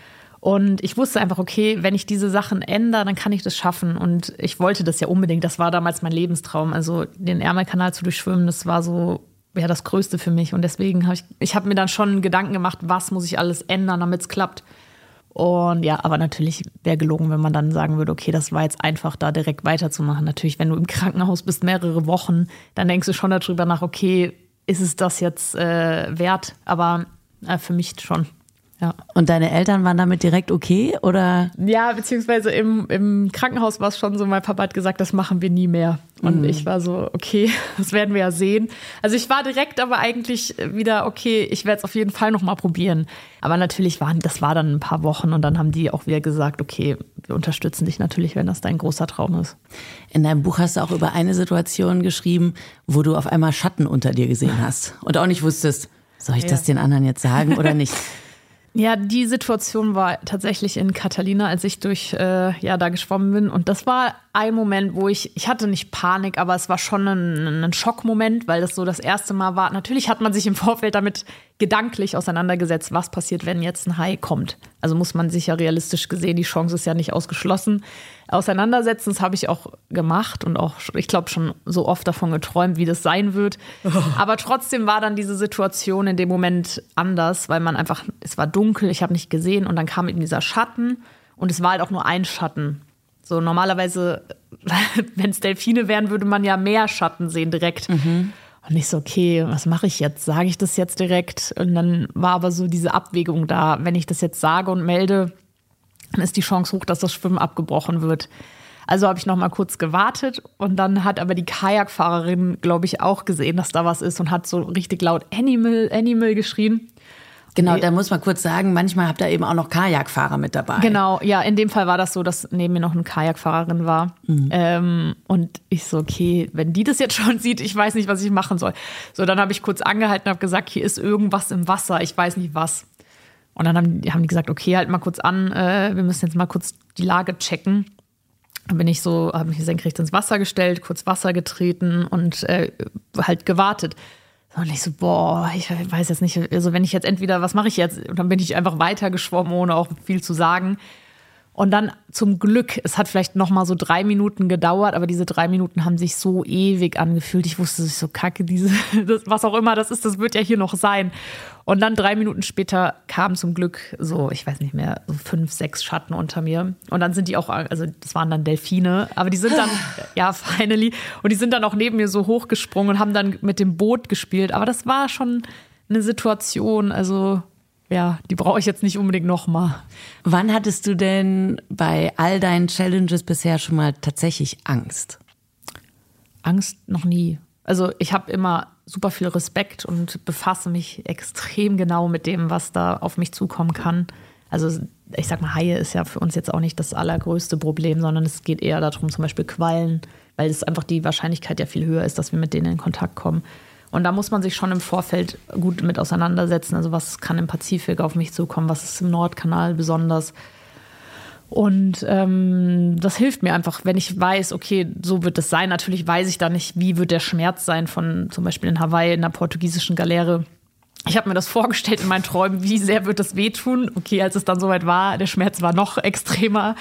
Und ich wusste einfach, okay, wenn ich diese Sachen ändere, dann kann ich das schaffen. Und ich wollte das ja unbedingt. Das war damals mein Lebenstraum. Also den Ärmelkanal zu durchschwimmen, das war so das Größte für mich. Und deswegen habe ich mir dann schon Gedanken gemacht, was muss ich alles ändern, damit es klappt. Und ja, aber natürlich wäre gelogen, wenn man dann sagen würde, okay, das war jetzt einfach, da direkt weiterzumachen. Natürlich, wenn du im Krankenhaus bist, mehrere Wochen, dann denkst du schon darüber nach, okay, ist es das jetzt wert? Aber für mich schon. Ja. Und deine Eltern waren damit direkt okay, oder? Ja, beziehungsweise im Krankenhaus war es schon so, mein Papa hat gesagt, das machen wir nie mehr. Und ich war so, okay, das werden wir ja sehen. Also ich war direkt aber eigentlich wieder, okay, ich werde es auf jeden Fall noch mal probieren. Aber natürlich das war dann ein paar Wochen und dann haben die auch wieder gesagt, okay, wir unterstützen dich natürlich, wenn das dein großer Traum ist. In deinem Buch hast du auch über eine Situation geschrieben, wo du auf einmal Schatten unter dir gesehen hast und auch nicht wusstest, soll ich das den anderen jetzt sagen oder nicht? Ja, die Situation war tatsächlich in Catalina, als ich da geschwommen bin. Und das war ein Moment, wo ich hatte nicht Panik, aber es war schon ein Schockmoment, weil das so das erste Mal war. Natürlich hat man sich im Vorfeld damit gedanklich auseinandergesetzt, was passiert, wenn jetzt ein Hai kommt. Also muss man sich ja realistisch gesehen, die Chance ist ja nicht ausgeschlossen, auseinandersetzen. Das habe ich auch gemacht und auch, ich glaube, schon so oft davon geträumt, wie das sein wird. Aber trotzdem war dann diese Situation in dem Moment anders, weil es war dunkel, ich habe nicht gesehen und dann kam eben dieser Schatten und es war halt auch nur ein Schatten. So normalerweise, wenn es Delfine wären, würde man ja mehr Schatten sehen direkt. Und ich so, okay, was mache ich jetzt? Sage ich das jetzt direkt? Und dann war aber so diese Abwägung da. Wenn ich das jetzt sage und melde, dann ist die Chance hoch, dass das Schwimmen abgebrochen wird. Also habe ich noch mal kurz gewartet und dann hat aber die Kajakfahrerin, glaube ich, auch gesehen, dass da was ist und hat so richtig laut Animal, Animal geschrien. Genau, da muss man kurz sagen, manchmal habt ihr eben auch noch Kajakfahrer mit dabei. Genau, ja, in dem Fall war das so, dass neben mir noch eine Kajakfahrerin war. Und ich so, okay, wenn die das jetzt schon sieht, ich weiß nicht, was ich machen soll. So, dann habe ich kurz angehalten und habe gesagt, hier ist irgendwas im Wasser, ich weiß nicht was. Und dann haben die gesagt, okay, halt mal kurz an, wir müssen jetzt mal kurz die Lage checken. Dann habe mich senkrecht ins Wasser gestellt, kurz Wasser getreten und halt gewartet. Und ich so, ich weiß jetzt nicht, also wenn ich jetzt was mache ich jetzt? Und dann bin ich einfach weitergeschwommen, ohne auch viel zu sagen. Und dann zum Glück, es hat vielleicht noch mal so 3 Minuten gedauert, aber diese 3 Minuten haben sich so ewig angefühlt. Ich wusste, so kacke, was auch immer das ist, das wird ja hier noch sein. Und dann 3 Minuten später kamen zum Glück so, ich weiß nicht mehr, so 5, 6 Schatten unter mir. Und dann sind die auch, also das waren dann Delfine, aber die sind dann, ja, finally. Und die sind dann auch neben mir so hochgesprungen und haben dann mit dem Boot gespielt. Aber das war schon eine Situation, also ja, die brauche ich jetzt nicht unbedingt noch mal. Wann hattest du denn bei all deinen Challenges bisher schon mal tatsächlich Angst? Angst noch nie. Also ich habe immer super viel Respekt und befasse mich extrem genau mit dem, was da auf mich zukommen kann. Also ich sag mal, Haie ist ja für uns jetzt auch nicht das allergrößte Problem, sondern es geht eher darum, zum Beispiel Quallen, weil es einfach die Wahrscheinlichkeit ja viel höher ist, dass wir mit denen in Kontakt kommen. Und da muss man sich schon im Vorfeld gut mit auseinandersetzen. Also was kann im Pazifik auf mich zukommen, was ist im Nordkanal besonders. Und das hilft mir einfach, wenn ich weiß, okay, so wird es sein. Natürlich weiß ich da nicht, wie wird der Schmerz sein von zum Beispiel in Hawaii in der portugiesischen Galeere. Ich habe mir das vorgestellt in meinen Träumen, wie sehr wird das wehtun. Okay, als es dann soweit war, der Schmerz war noch extremer,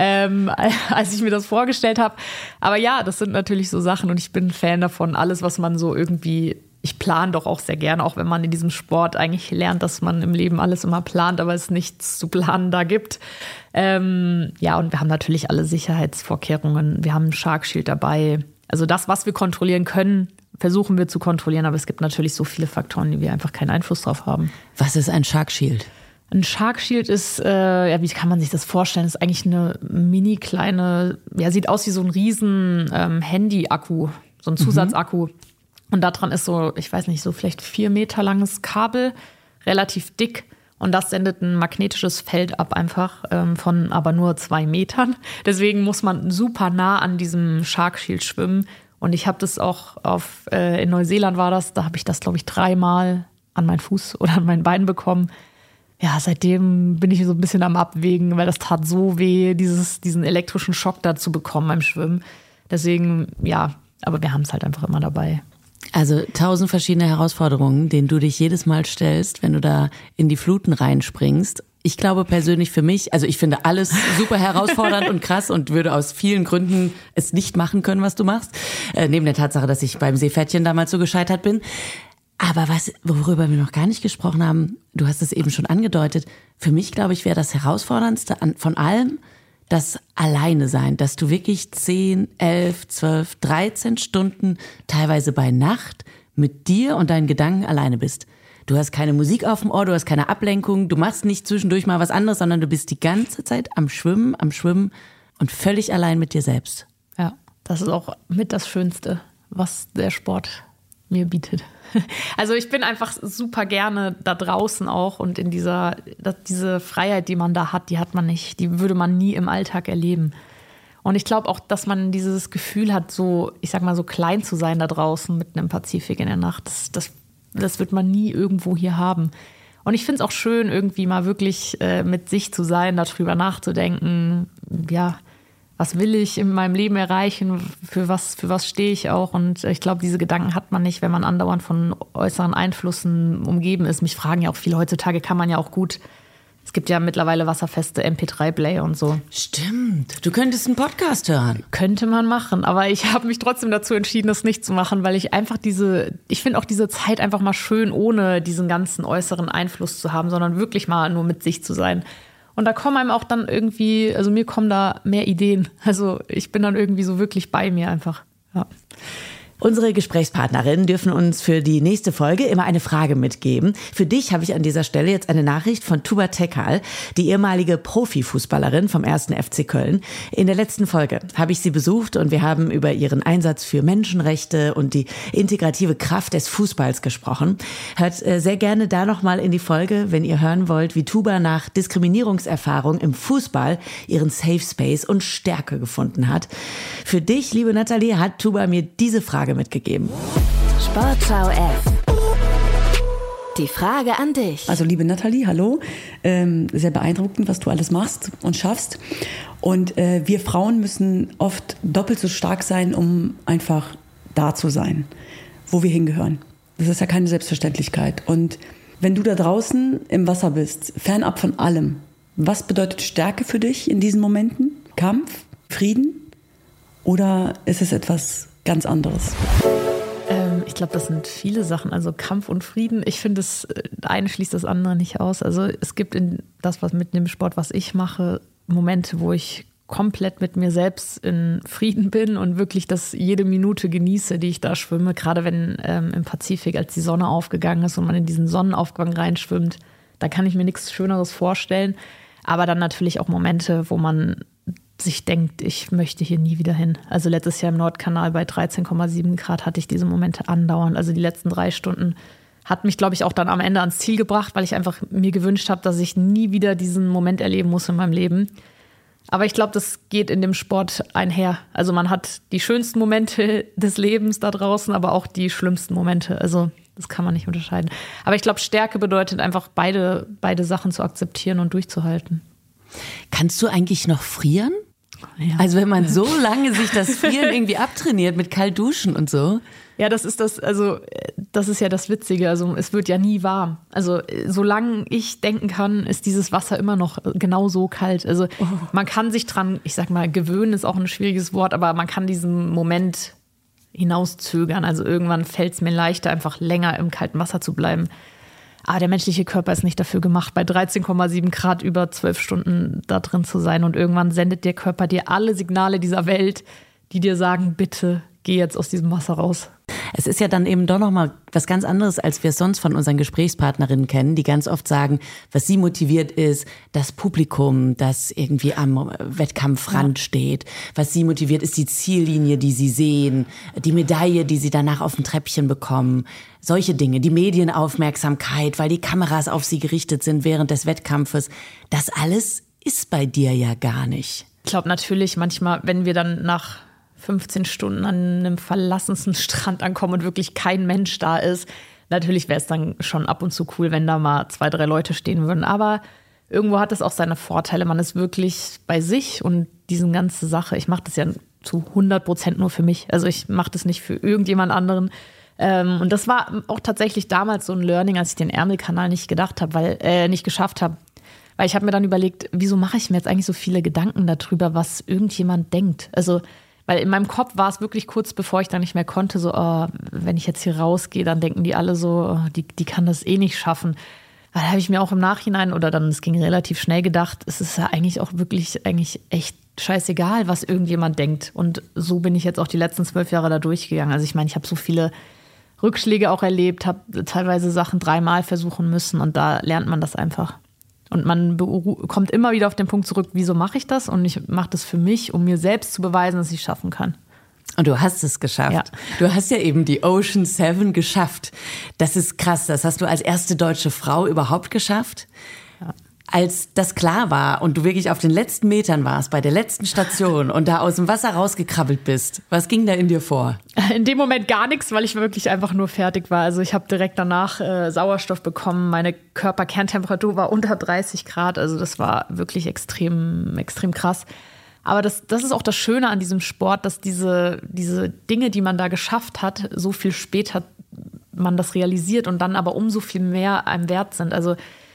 als ich mir das vorgestellt habe. Aber ja, das sind natürlich so Sachen und ich bin ein Fan davon, alles, was man so irgendwie, ich plane doch auch sehr gerne, auch wenn man in diesem Sport eigentlich lernt, dass man im Leben alles immer plant, aber es nichts zu planen da gibt. Ja, und wir haben natürlich alle Sicherheitsvorkehrungen. Wir haben ein Shark Shield dabei. Also das, was wir kontrollieren können, versuchen wir zu kontrollieren, aber es gibt natürlich so viele Faktoren, die wir einfach keinen Einfluss drauf haben. Was ist ein Shark Shield? Ein Shark Shield ist, wie kann man sich das vorstellen? Das ist eigentlich eine mini kleine, sieht aus wie so ein riesen Handy-Akku, so ein Zusatzakku. Und da dran ist so, ich weiß nicht, so vielleicht 4 Meter langes Kabel, relativ dick. Und das sendet ein magnetisches Feld ab einfach von aber nur 2 Metern. Deswegen muss man super nah an diesem Shark Shield schwimmen. Und ich habe das auch in Neuseeland war das, da habe ich das, glaube ich, 3-mal an meinen Fuß oder an mein Bein bekommen. Ja, seitdem bin ich so ein bisschen am Abwägen, weil das tat so weh, diesen elektrischen Schock da zu bekommen beim Schwimmen. Deswegen, ja, aber wir haben es halt einfach immer dabei. Also 1000 verschiedene Herausforderungen, denen du dich jedes Mal stellst, wenn du da in die Fluten reinspringst. Ich glaube persönlich für mich, also ich finde alles super herausfordernd und krass und würde aus vielen Gründen es nicht machen können, was du machst. Neben der Tatsache, dass ich beim Seepferdchen damals so gescheitert bin. Aber worüber wir noch gar nicht gesprochen haben, du hast es eben schon angedeutet, für mich, glaube ich, wäre das Herausforderndste von allem das Alleine sein, dass du wirklich 10, 11, 12, 13 Stunden teilweise bei Nacht mit dir und deinen Gedanken alleine bist. Du hast keine Musik auf dem Ohr, du hast keine Ablenkung, du machst nicht zwischendurch mal was anderes, sondern du bist die ganze Zeit am Schwimmen und völlig allein mit dir selbst. Ja. das ist auch mit das Schönste, was der Sport mir bietet. Also ich bin einfach super gerne da draußen auch und in diese Freiheit, die man da hat, die hat man nicht, die würde man nie im Alltag erleben. Und ich glaube auch, dass man dieses Gefühl hat, so, ich sag mal, so klein zu sein da draußen mitten im Pazifik in der Nacht, das wird man nie irgendwo hier haben. Und ich finde es auch schön, irgendwie mal wirklich mit sich zu sein, darüber nachzudenken, ja, was will ich in meinem Leben erreichen, für was stehe ich auch. Und ich glaube, diese Gedanken hat man nicht, wenn man andauernd von äußeren Einflüssen umgeben ist. Mich fragen ja auch viele, heutzutage kann man ja auch gut, es gibt ja mittlerweile wasserfeste MP3-Player und so. Stimmt, du könntest einen Podcast hören. Könnte man machen, aber ich habe mich trotzdem dazu entschieden, das nicht zu machen, weil ich einfach ich finde auch diese Zeit einfach mal schön, ohne diesen ganzen äußeren Einfluss zu haben, sondern wirklich mal nur mit sich zu sein. Und da kommen einem auch dann irgendwie, also mir kommen da mehr Ideen. Also ich bin dann irgendwie so wirklich bei mir einfach. Ja. Unsere Gesprächspartnerinnen dürfen uns für die nächste Folge immer eine Frage mitgeben. Für dich habe ich an dieser Stelle jetzt eine Nachricht von Tuba Tekal, die ehemalige Profifußballerin vom 1. FC Köln. In der letzten Folge habe ich sie besucht und wir haben über ihren Einsatz für Menschenrechte und die integrative Kraft des Fußballs gesprochen. Hört sehr gerne da nochmal in die Folge, wenn ihr hören wollt, wie Tuba nach Diskriminierungserfahrung im Fußball ihren Safe Space und Stärke gefunden hat. Für dich, liebe Nathalie, hat Tuba mir diese Frage mitgegeben. Sportschau F. Die Frage an dich. Also liebe Nathalie, hallo. Sehr beeindruckend, was du alles machst und schaffst. Und wir Frauen müssen oft doppelt so stark sein, um einfach da zu sein, wo wir hingehören. Das ist ja keine Selbstverständlichkeit. Und wenn du da draußen im Wasser bist, fernab von allem, was bedeutet Stärke für dich in diesen Momenten? Kampf? Frieden? Oder ist es etwas ganz anderes? Ich glaube, das sind viele Sachen. Also Kampf und Frieden. Ich finde, das eine schließt das andere nicht aus. Also es gibt in das, was mit dem Sport, was ich mache, Momente, wo ich komplett mit mir selbst in Frieden bin und wirklich das jede Minute genieße, die ich da schwimme. Gerade wenn im Pazifik, als die Sonne aufgegangen ist und man in diesen Sonnenaufgang reinschwimmt, da kann ich mir nichts Schöneres vorstellen. Aber dann natürlich auch Momente, wo man sich denkt, ich möchte hier nie wieder hin. Also letztes Jahr im Nordkanal bei 13,7 Grad hatte ich diese Momente andauernd. Also die letzten 3 Stunden hat mich, glaube ich, auch dann am Ende ans Ziel gebracht, weil ich einfach mir gewünscht habe, dass ich nie wieder diesen Moment erleben muss in meinem Leben. Aber ich glaube, das geht in dem Sport einher. Also man hat die schönsten Momente des Lebens da draußen, aber auch die schlimmsten Momente. Also das kann man nicht unterscheiden. Aber ich glaube, Stärke bedeutet einfach, beide Sachen zu akzeptieren und durchzuhalten. Kannst du eigentlich noch frieren? Ja. Also wenn man so lange sich das Frieren irgendwie abtrainiert mit kalt duschen und so. Ja, das ist ja das Witzige. Also es wird ja nie warm. Also solange ich denken kann, ist dieses Wasser immer noch genau so kalt. Also man kann sich dran, ich sag mal, gewöhnen ist auch ein schwieriges Wort, aber man kann diesen Moment hinauszögern. Also irgendwann fällt es mir leichter, einfach länger im kalten Wasser zu bleiben. Aber der menschliche Körper ist nicht dafür gemacht, bei 13,7 Grad über 12 Stunden da drin zu sein. Und irgendwann sendet der Körper dir alle Signale dieser Welt, die dir sagen, bitte geh jetzt aus diesem Wasser raus. Es ist ja dann eben doch nochmal was ganz anderes, als wir es sonst von unseren Gesprächspartnerinnen kennen, die ganz oft sagen, was sie motiviert ist, das Publikum, das irgendwie am Wettkampfrand steht. Was sie motiviert ist die Ziellinie, die sie sehen, die Medaille, die sie danach auf dem Treppchen bekommen. Solche Dinge, die Medienaufmerksamkeit, weil die Kameras auf sie gerichtet sind während des Wettkampfes. Das alles ist bei dir ja gar nicht. Ich glaube natürlich manchmal, wenn wir dann nach 15 Stunden an einem verlassensten Strand ankommen und wirklich kein Mensch da ist. Natürlich wäre es dann schon ab und zu cool, wenn da mal 2, 3 Leute stehen würden. Aber irgendwo hat es auch seine Vorteile. Man ist wirklich bei sich und diese ganze Sache, ich mache das ja zu 100% nur für mich. Also ich mache das nicht für irgendjemand anderen. Und das war auch tatsächlich damals so ein Learning, als ich den Ärmelkanal nicht geschafft habe. Weil ich habe mir dann überlegt, wieso mache ich mir jetzt eigentlich so viele Gedanken darüber, was irgendjemand denkt? Also weil in meinem Kopf war es wirklich kurz, bevor ich dann nicht mehr konnte, so, wenn ich jetzt hier rausgehe, dann denken die alle so, die kann das eh nicht schaffen. Da habe ich mir auch im Nachhinein, oder dann, es ging relativ schnell gedacht, es ist ja eigentlich auch wirklich echt scheißegal, was irgendjemand denkt. Und so bin ich jetzt auch die letzten 12 Jahre da durchgegangen. Also ich meine, ich habe so viele Rückschläge auch erlebt, habe teilweise Sachen 3-mal versuchen müssen und da lernt man das einfach. Und man kommt immer wieder auf den Punkt zurück, wieso mache ich das? Und ich mache das für mich, um mir selbst zu beweisen, dass ich es schaffen kann. Und du hast es geschafft. Ja. Du hast ja eben die Ocean 7 geschafft. Das ist krass. Das hast du als erste deutsche Frau überhaupt geschafft. Ja. Als das klar war und du wirklich auf den letzten Metern warst, bei der letzten Station und da aus dem Wasser rausgekrabbelt bist, was ging da in dir vor? In dem Moment gar nichts, weil ich wirklich einfach nur fertig war. Also ich habe direkt danach Sauerstoff bekommen. Meine Körperkerntemperatur war unter 30 Grad. Also das war wirklich extrem, extrem krass. Aber das ist auch das Schöne an diesem Sport, dass diese Dinge, die man da geschafft hat, so viel später man das realisiert und dann aber umso viel mehr einem wert sind. Also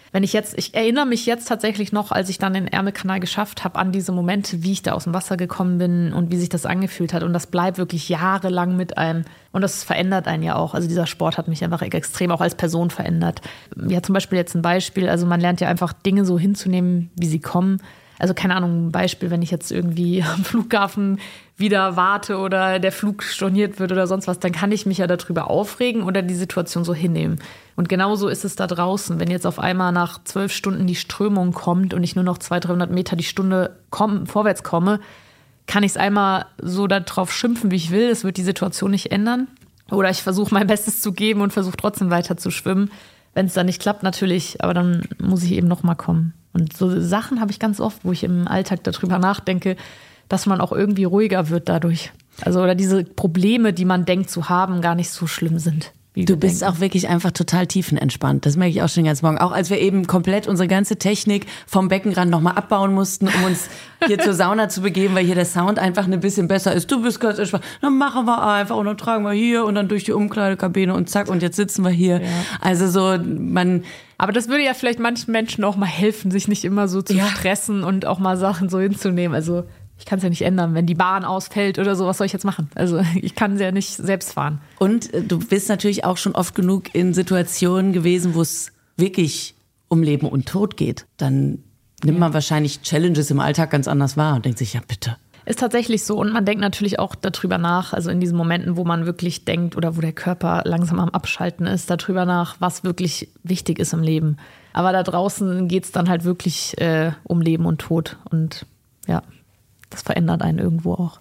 ich erinnere mich jetzt tatsächlich noch, als ich dann den Ärmelkanal geschafft habe, an diese Momente, wie ich da aus dem Wasser gekommen bin und wie sich das angefühlt hat. Und das bleibt wirklich jahrelang mit einem. Und das verändert einen ja auch. Also dieser Sport hat mich einfach extrem auch als Person verändert. Ja, zum Beispiel jetzt ein Beispiel. Also man lernt ja einfach Dinge so hinzunehmen, wie sie kommen. Also keine Ahnung, ein Beispiel, wenn ich jetzt irgendwie am Flughafen wieder warte oder der Flug storniert wird oder sonst was, dann kann ich mich ja darüber aufregen oder die Situation so hinnehmen. Und genauso ist es da draußen. Wenn jetzt auf einmal nach 12 Stunden die Strömung kommt und ich nur noch 200-300 Meter die Stunde vorwärts komme, kann ich es einmal so darauf schimpfen, wie ich will. Das wird die Situation nicht ändern. Oder ich versuche mein Bestes zu geben und versuche trotzdem weiter zu schwimmen. Wenn es dann nicht klappt, natürlich, aber dann muss ich eben noch mal kommen. Und so Sachen habe ich ganz oft, wo ich im Alltag darüber nachdenke, dass man auch irgendwie ruhiger wird dadurch. Also oder diese Probleme, die man denkt zu haben, gar nicht so schlimm sind. Du bist auch wirklich einfach total tiefenentspannt. Das merke ich auch schon ganz morgen. Auch als wir eben komplett unsere ganze Technik vom Beckenrand nochmal abbauen mussten, um uns hier zur Sauna zu begeben, weil hier der Sound einfach ein bisschen besser ist. Du bist ganz entspannt. Dann machen wir einfach und dann tragen wir hier und dann durch die Umkleidekabine und zack und jetzt sitzen wir hier. Ja. Also so, aber das würde ja vielleicht manchen Menschen auch mal helfen, sich nicht immer so zu stressen und auch mal Sachen so hinzunehmen. Also ich kann es ja nicht ändern, wenn die Bahn ausfällt oder so, was soll ich jetzt machen? Also ich kann sie ja nicht selbst fahren. Und du bist natürlich auch schon oft genug in Situationen gewesen, wo es wirklich um Leben und Tod geht. Dann nimmt man wahrscheinlich Challenges im Alltag ganz anders wahr und denkt sich, ja bitte. Ist tatsächlich so und man denkt natürlich auch darüber nach, also in diesen Momenten, wo man wirklich denkt oder wo der Körper langsam am Abschalten ist, darüber nach, was wirklich wichtig ist im Leben. Aber da draußen geht es dann halt wirklich um Leben und Tod und ja, das verändert einen irgendwo auch.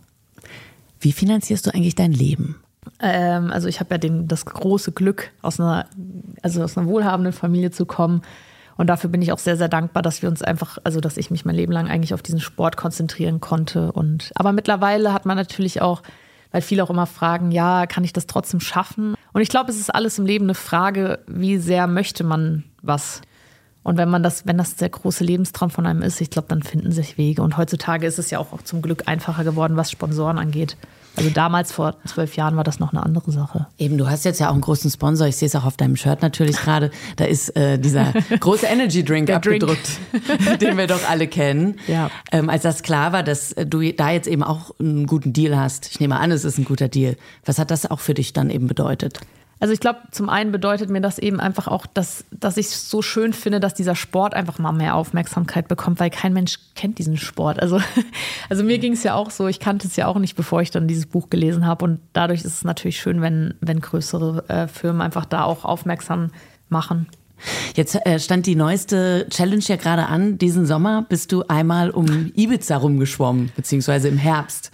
Wie finanzierst du eigentlich dein Leben? Also ich habe ja das große Glück, aus einer wohlhabenden Familie zu kommen. Und dafür bin ich auch sehr, sehr dankbar, dass dass ich mich mein Leben lang eigentlich auf diesen Sport konzentrieren konnte. Aber mittlerweile hat man natürlich auch, weil viele auch immer fragen, ja, kann ich das trotzdem schaffen? Und ich glaube, es ist alles im Leben eine Frage, wie sehr möchte man was? Und wenn das der große Lebenstraum von einem ist, ich glaube, dann finden sich Wege. Und heutzutage ist es ja auch zum Glück einfacher geworden, was Sponsoren angeht. Also damals, vor 12 Jahren, war das noch eine andere Sache. Eben, du hast jetzt ja auch einen großen Sponsor. Ich sehe es auch auf deinem Shirt natürlich gerade. Da ist dieser große Energy Drink abgedruckt, den wir doch alle kennen. Ja. Als das klar war, dass du da jetzt eben auch einen guten Deal hast. Ich nehme an, es ist ein guter Deal. Was hat das auch für dich dann eben bedeutet? Also ich glaube, zum einen bedeutet mir das eben einfach auch, dass ich es so schön finde, dass dieser Sport einfach mal mehr Aufmerksamkeit bekommt, weil kein Mensch kennt diesen Sport. Also mir ging es ja auch so, ich kannte es ja auch nicht, bevor ich dann dieses Buch gelesen habe. Und dadurch ist es natürlich schön, wenn größere Firmen einfach da auch aufmerksam machen. Jetzt stand die neueste Challenge ja gerade an. Diesen Sommer bist du einmal um Ibiza rumgeschwommen, beziehungsweise im Herbst.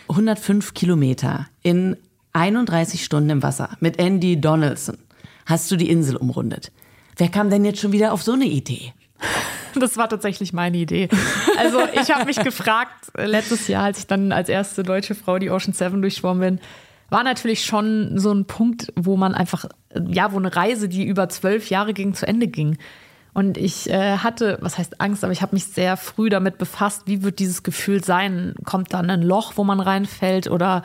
105 Kilometer in 31 Stunden im Wasser mit Andy Donaldson hast du die Insel umrundet. Wer kam denn jetzt schon wieder auf so eine Idee? Das war tatsächlich meine Idee. Also ich habe mich gefragt, letztes Jahr, als ich dann als erste deutsche Frau die Ocean 7 durchschwommen bin, war natürlich schon so ein Punkt, wo man einfach, wo eine Reise, die über 12 Jahre ging, zu Ende ging. Und ich hatte, was heißt Angst, aber ich habe mich sehr früh damit befasst, wie wird dieses Gefühl sein? Kommt dann ein Loch, wo man reinfällt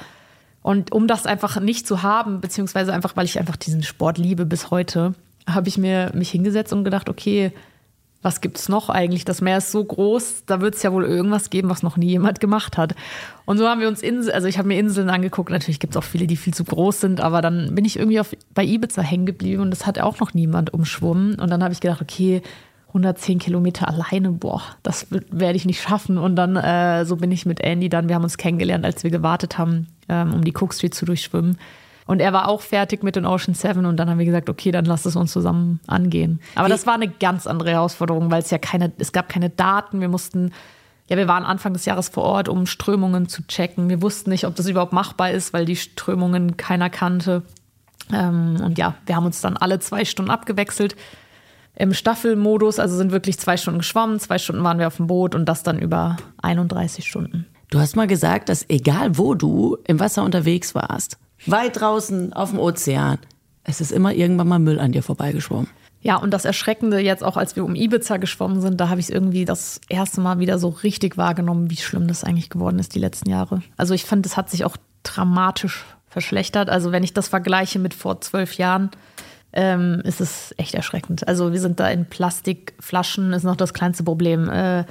und um das einfach nicht zu haben, beziehungsweise einfach, weil ich einfach diesen Sport liebe bis heute, habe ich mich hingesetzt und gedacht, okay, was gibt's noch eigentlich? Das Meer ist so groß, da wird es ja wohl irgendwas geben, was noch nie jemand gemacht hat. Und so haben wir uns ich habe mir Inseln angeguckt, natürlich gibt es auch viele, die viel zu groß sind, aber dann bin ich irgendwie bei Ibiza hängen geblieben und das hat auch noch niemand umschwommen. Und dann habe ich gedacht, okay, 110 Kilometer alleine, das werde ich nicht schaffen. Und dann so bin ich mit Andy wir haben uns kennengelernt, als wir gewartet haben, um die Cook Street zu durchschwimmen. Und er war auch fertig mit den Ocean 7 und dann haben wir gesagt, okay, dann lass es uns zusammen angehen. Aber das war eine ganz andere Herausforderung, weil es gab keine Daten, wir mussten wir waren Anfang des Jahres vor Ort, um Strömungen zu checken. Wir wussten nicht, ob das überhaupt machbar ist, weil die Strömungen keiner kannte. Und ja, wir haben uns dann alle 2 Stunden abgewechselt im Staffelmodus. Also sind wirklich 2 Stunden geschwommen, 2 Stunden waren wir auf dem Boot und das dann über 31 Stunden. Du hast mal gesagt, dass egal wo du im Wasser unterwegs warst, weit draußen auf dem Ozean, es ist immer irgendwann mal Müll an dir vorbeigeschwommen. Ja, und das Erschreckende jetzt auch, als wir um Ibiza geschwommen sind, da habe ich es irgendwie das erste Mal wieder so richtig wahrgenommen, wie schlimm das eigentlich geworden ist die letzten Jahre. Also ich finde, es hat sich auch dramatisch verschlechtert. Also wenn ich das vergleiche mit vor 12 Jahren, ist es echt erschreckend. Also wir sind da in Plastikflaschen, ist noch das kleinste Problem.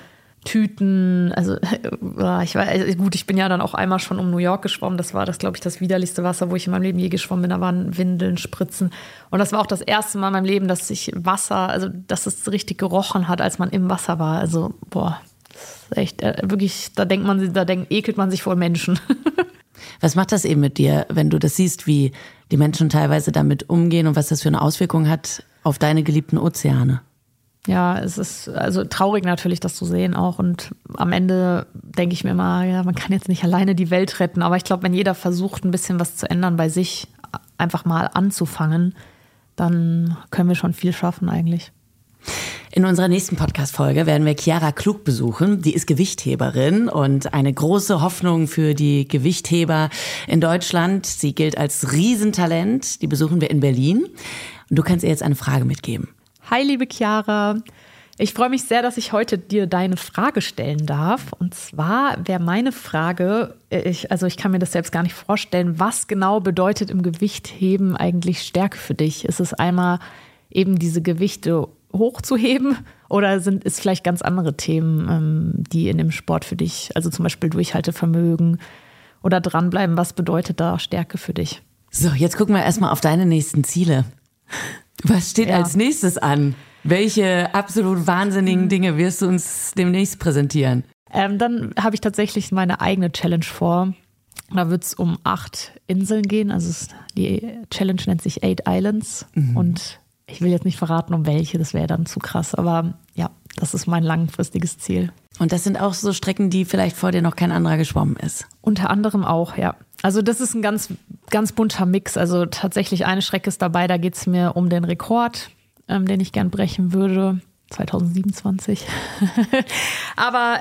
Tüten, also ich bin ja dann auch einmal schon um New York geschwommen. Das war glaube ich, das widerlichste Wasser, wo ich in meinem Leben je geschwommen bin. Da waren Windeln, Spritzen. Und das war auch das erste Mal in meinem Leben, dass ich dass es richtig gerochen hat, als man im Wasser war. Also, das ist echt wirklich, ekelt man sich vor Menschen. Was macht das eben mit dir, wenn du das siehst, wie die Menschen teilweise damit umgehen und was das für eine Auswirkung hat auf deine geliebten Ozeane? Ja, es ist also traurig natürlich, das zu sehen auch. Und am Ende denke ich mir immer, ja, man kann jetzt nicht alleine die Welt retten. Aber ich glaube, wenn jeder versucht, ein bisschen was zu ändern bei sich, einfach mal anzufangen, dann können wir schon viel schaffen eigentlich. In unserer nächsten Podcast-Folge werden wir Chiara Klug besuchen. Die ist Gewichtheberin und eine große Hoffnung für die Gewichtheber in Deutschland. Sie gilt als Riesentalent. Die besuchen wir in Berlin. Und du kannst ihr jetzt eine Frage mitgeben. Hi, liebe Chiara. Ich freue mich sehr, dass ich heute dir deine Frage stellen darf. Und zwar wäre meine Frage, ich kann mir das selbst gar nicht vorstellen, was genau bedeutet im Gewichtheben eigentlich Stärke für dich? Ist es einmal eben diese Gewichte hochzuheben oder sind es vielleicht ganz andere Themen, die in dem Sport für dich, also zum Beispiel Durchhaltevermögen oder dranbleiben, was bedeutet da Stärke für dich? So, jetzt gucken wir erstmal auf deine nächsten Ziele. Was steht als nächstes an? Welche absolut wahnsinnigen Dinge wirst du uns demnächst präsentieren? Dann habe ich tatsächlich meine eigene Challenge vor. Da wird es um 8 Inseln gehen. Also die Challenge nennt sich 8 Islands. Und ich will jetzt nicht verraten, um welche, das wäre dann zu krass. Aber ja, das ist mein langfristiges Ziel. Und das sind auch so Strecken, die vielleicht vor dir noch kein anderer geschwommen ist? Unter anderem auch, ja. Also das ist ein ganz, ganz bunter Mix. Also tatsächlich eine Strecke ist dabei, da geht es mir um den Rekord, den ich gern brechen würde. 2027. Aber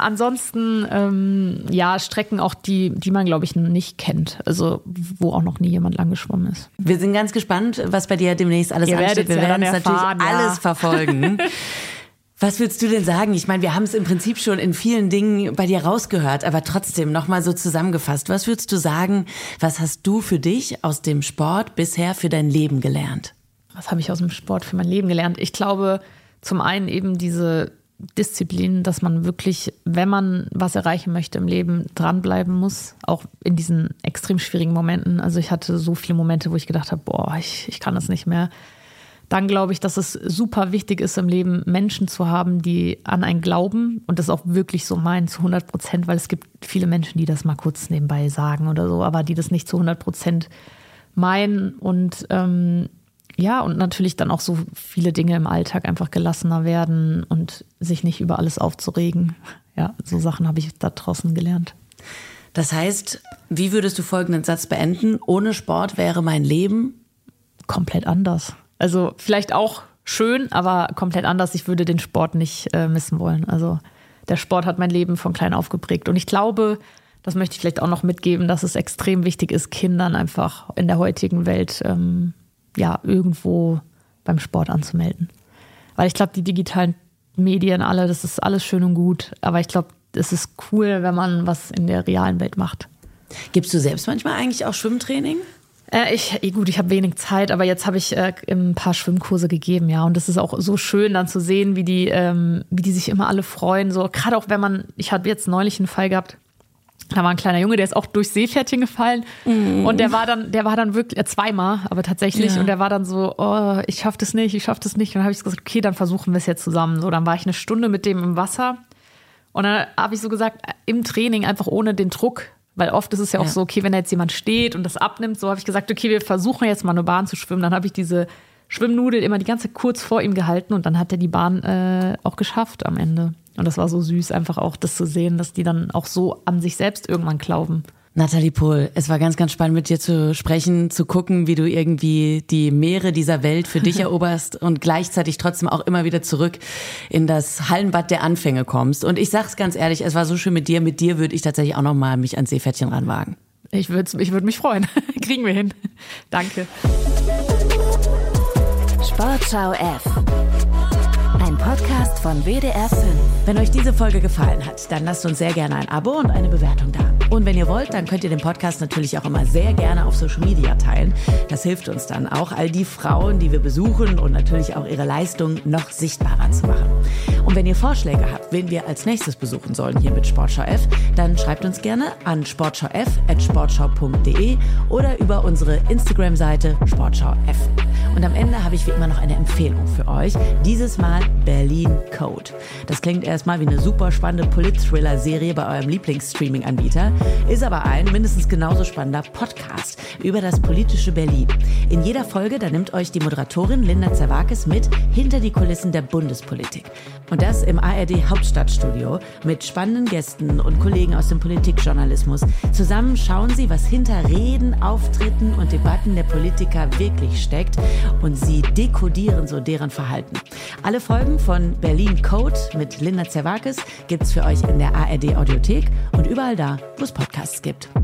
ansonsten, Strecken auch, die man, glaube ich, nicht kennt. Also wo auch noch nie jemand lang geschwommen ist. Wir sind ganz gespannt, was bei dir demnächst alles ansteht. Wir werden es natürlich alles verfolgen. Was würdest du denn sagen? Ich meine, wir haben es im Prinzip schon in vielen Dingen bei dir rausgehört, aber trotzdem nochmal so zusammengefasst. Was würdest du sagen, was hast du für dich aus dem Sport bisher für dein Leben gelernt? Was habe ich aus dem Sport für mein Leben gelernt? Ich glaube, zum einen eben diese Disziplin, dass man wirklich, wenn man was erreichen möchte im Leben, dranbleiben muss, auch in diesen extrem schwierigen Momenten. Also ich hatte so viele Momente, wo ich gedacht habe, ich kann das nicht mehr. Dann glaube ich, dass es super wichtig ist im Leben, Menschen zu haben, die an einen glauben und das auch wirklich so meinen zu 100%, weil es gibt viele Menschen, die das mal kurz nebenbei sagen oder so, aber die das nicht zu 100% meinen und und natürlich dann auch so viele Dinge im Alltag einfach gelassener werden und sich nicht über alles aufzuregen. Ja, so Sachen habe ich da draußen gelernt. Das heißt, wie würdest du folgenden Satz beenden? Ohne Sport wäre mein Leben komplett anders. Also vielleicht auch schön, aber komplett anders. Ich würde den Sport nicht missen wollen. Also der Sport hat mein Leben von klein auf geprägt. Und ich glaube, das möchte ich vielleicht auch noch mitgeben, dass es extrem wichtig ist, Kindern einfach in der heutigen Welt irgendwo beim Sport anzumelden. Weil ich glaube, die digitalen Medien das ist alles schön und gut. Aber ich glaube, es ist cool, wenn man was in der realen Welt macht. Gibst du selbst manchmal eigentlich auch Schwimmtraining? Ich habe wenig Zeit, aber jetzt habe ich ein paar Schwimmkurse gegeben, ja. Und das ist auch so schön, dann zu sehen, wie die sich immer alle freuen. So, gerade auch ich habe jetzt neulich einen Fall gehabt, da war ein kleiner Junge, der ist auch durchs Seepferdchen gefallen. Und der war dann wirklich, zweimal, aber tatsächlich. Ja. Und der war dann so, ich schaff das nicht. Und dann habe ich gesagt, okay, dann versuchen wir es jetzt zusammen. So, dann war ich eine Stunde mit dem im Wasser. Und dann habe ich so gesagt, im Training einfach ohne den Druck. Weil oft ist es ja auch so, okay, wenn da jetzt jemand steht und das abnimmt, so habe ich gesagt, okay, wir versuchen jetzt mal eine Bahn zu schwimmen. Dann habe ich diese Schwimmnudel immer die ganze Zeit kurz vor ihm gehalten und dann hat er die Bahn auch geschafft am Ende. Und das war so süß, einfach auch das zu sehen, dass die dann auch so an sich selbst irgendwann glauben. Nathalie Pohl, es war ganz, ganz spannend mit dir zu sprechen, zu gucken, wie du irgendwie die Meere dieser Welt für dich eroberst und gleichzeitig trotzdem auch immer wieder zurück in das Hallenbad der Anfänge kommst. Und ich sag's ganz ehrlich, es war so schön mit dir. Mit dir würde ich tatsächlich auch nochmal mich ans Seepferdchen ranwagen. Ich würd mich freuen. Kriegen wir hin. Danke. Sportschau F. Ein Podcast von WDR 5. Wenn euch diese Folge gefallen hat, dann lasst uns sehr gerne ein Abo und eine Bewertung da. Und wenn ihr wollt, dann könnt ihr den Podcast natürlich auch immer sehr gerne auf Social Media teilen. Das hilft uns dann auch, all die Frauen, die wir besuchen und natürlich auch ihre Leistung noch sichtbarer zu machen. Und wenn ihr Vorschläge habt, wen wir als nächstes besuchen sollen hier mit Sportschau F, dann schreibt uns gerne an sportschauF@sportschau.de oder über unsere Instagram-Seite Sportschau F. Und am Ende habe ich wie immer noch eine Empfehlung für euch. Dieses Mal Berlin Code. Das klingt erstmal wie eine super spannende Polit-Thriller-Serie bei eurem Lieblingsstreaming-Anbieter, ist aber ein mindestens genauso spannender Podcast über das politische Berlin. In jeder Folge, da nimmt euch die Moderatorin Linda Zerwakis mit hinter die Kulissen der Bundespolitik. Und das im ARD Hauptstadtstudio mit spannenden Gästen und Kollegen aus dem Politikjournalismus. Zusammen schauen sie, was hinter Reden, Auftritten und Debatten der Politiker wirklich steckt und sie dekodieren so deren Verhalten. Alle Folgen von Berlin Code mit Linda Zerwakis gibt's für euch in der ARD Audiothek und überall da, wo es Podcasts gibt.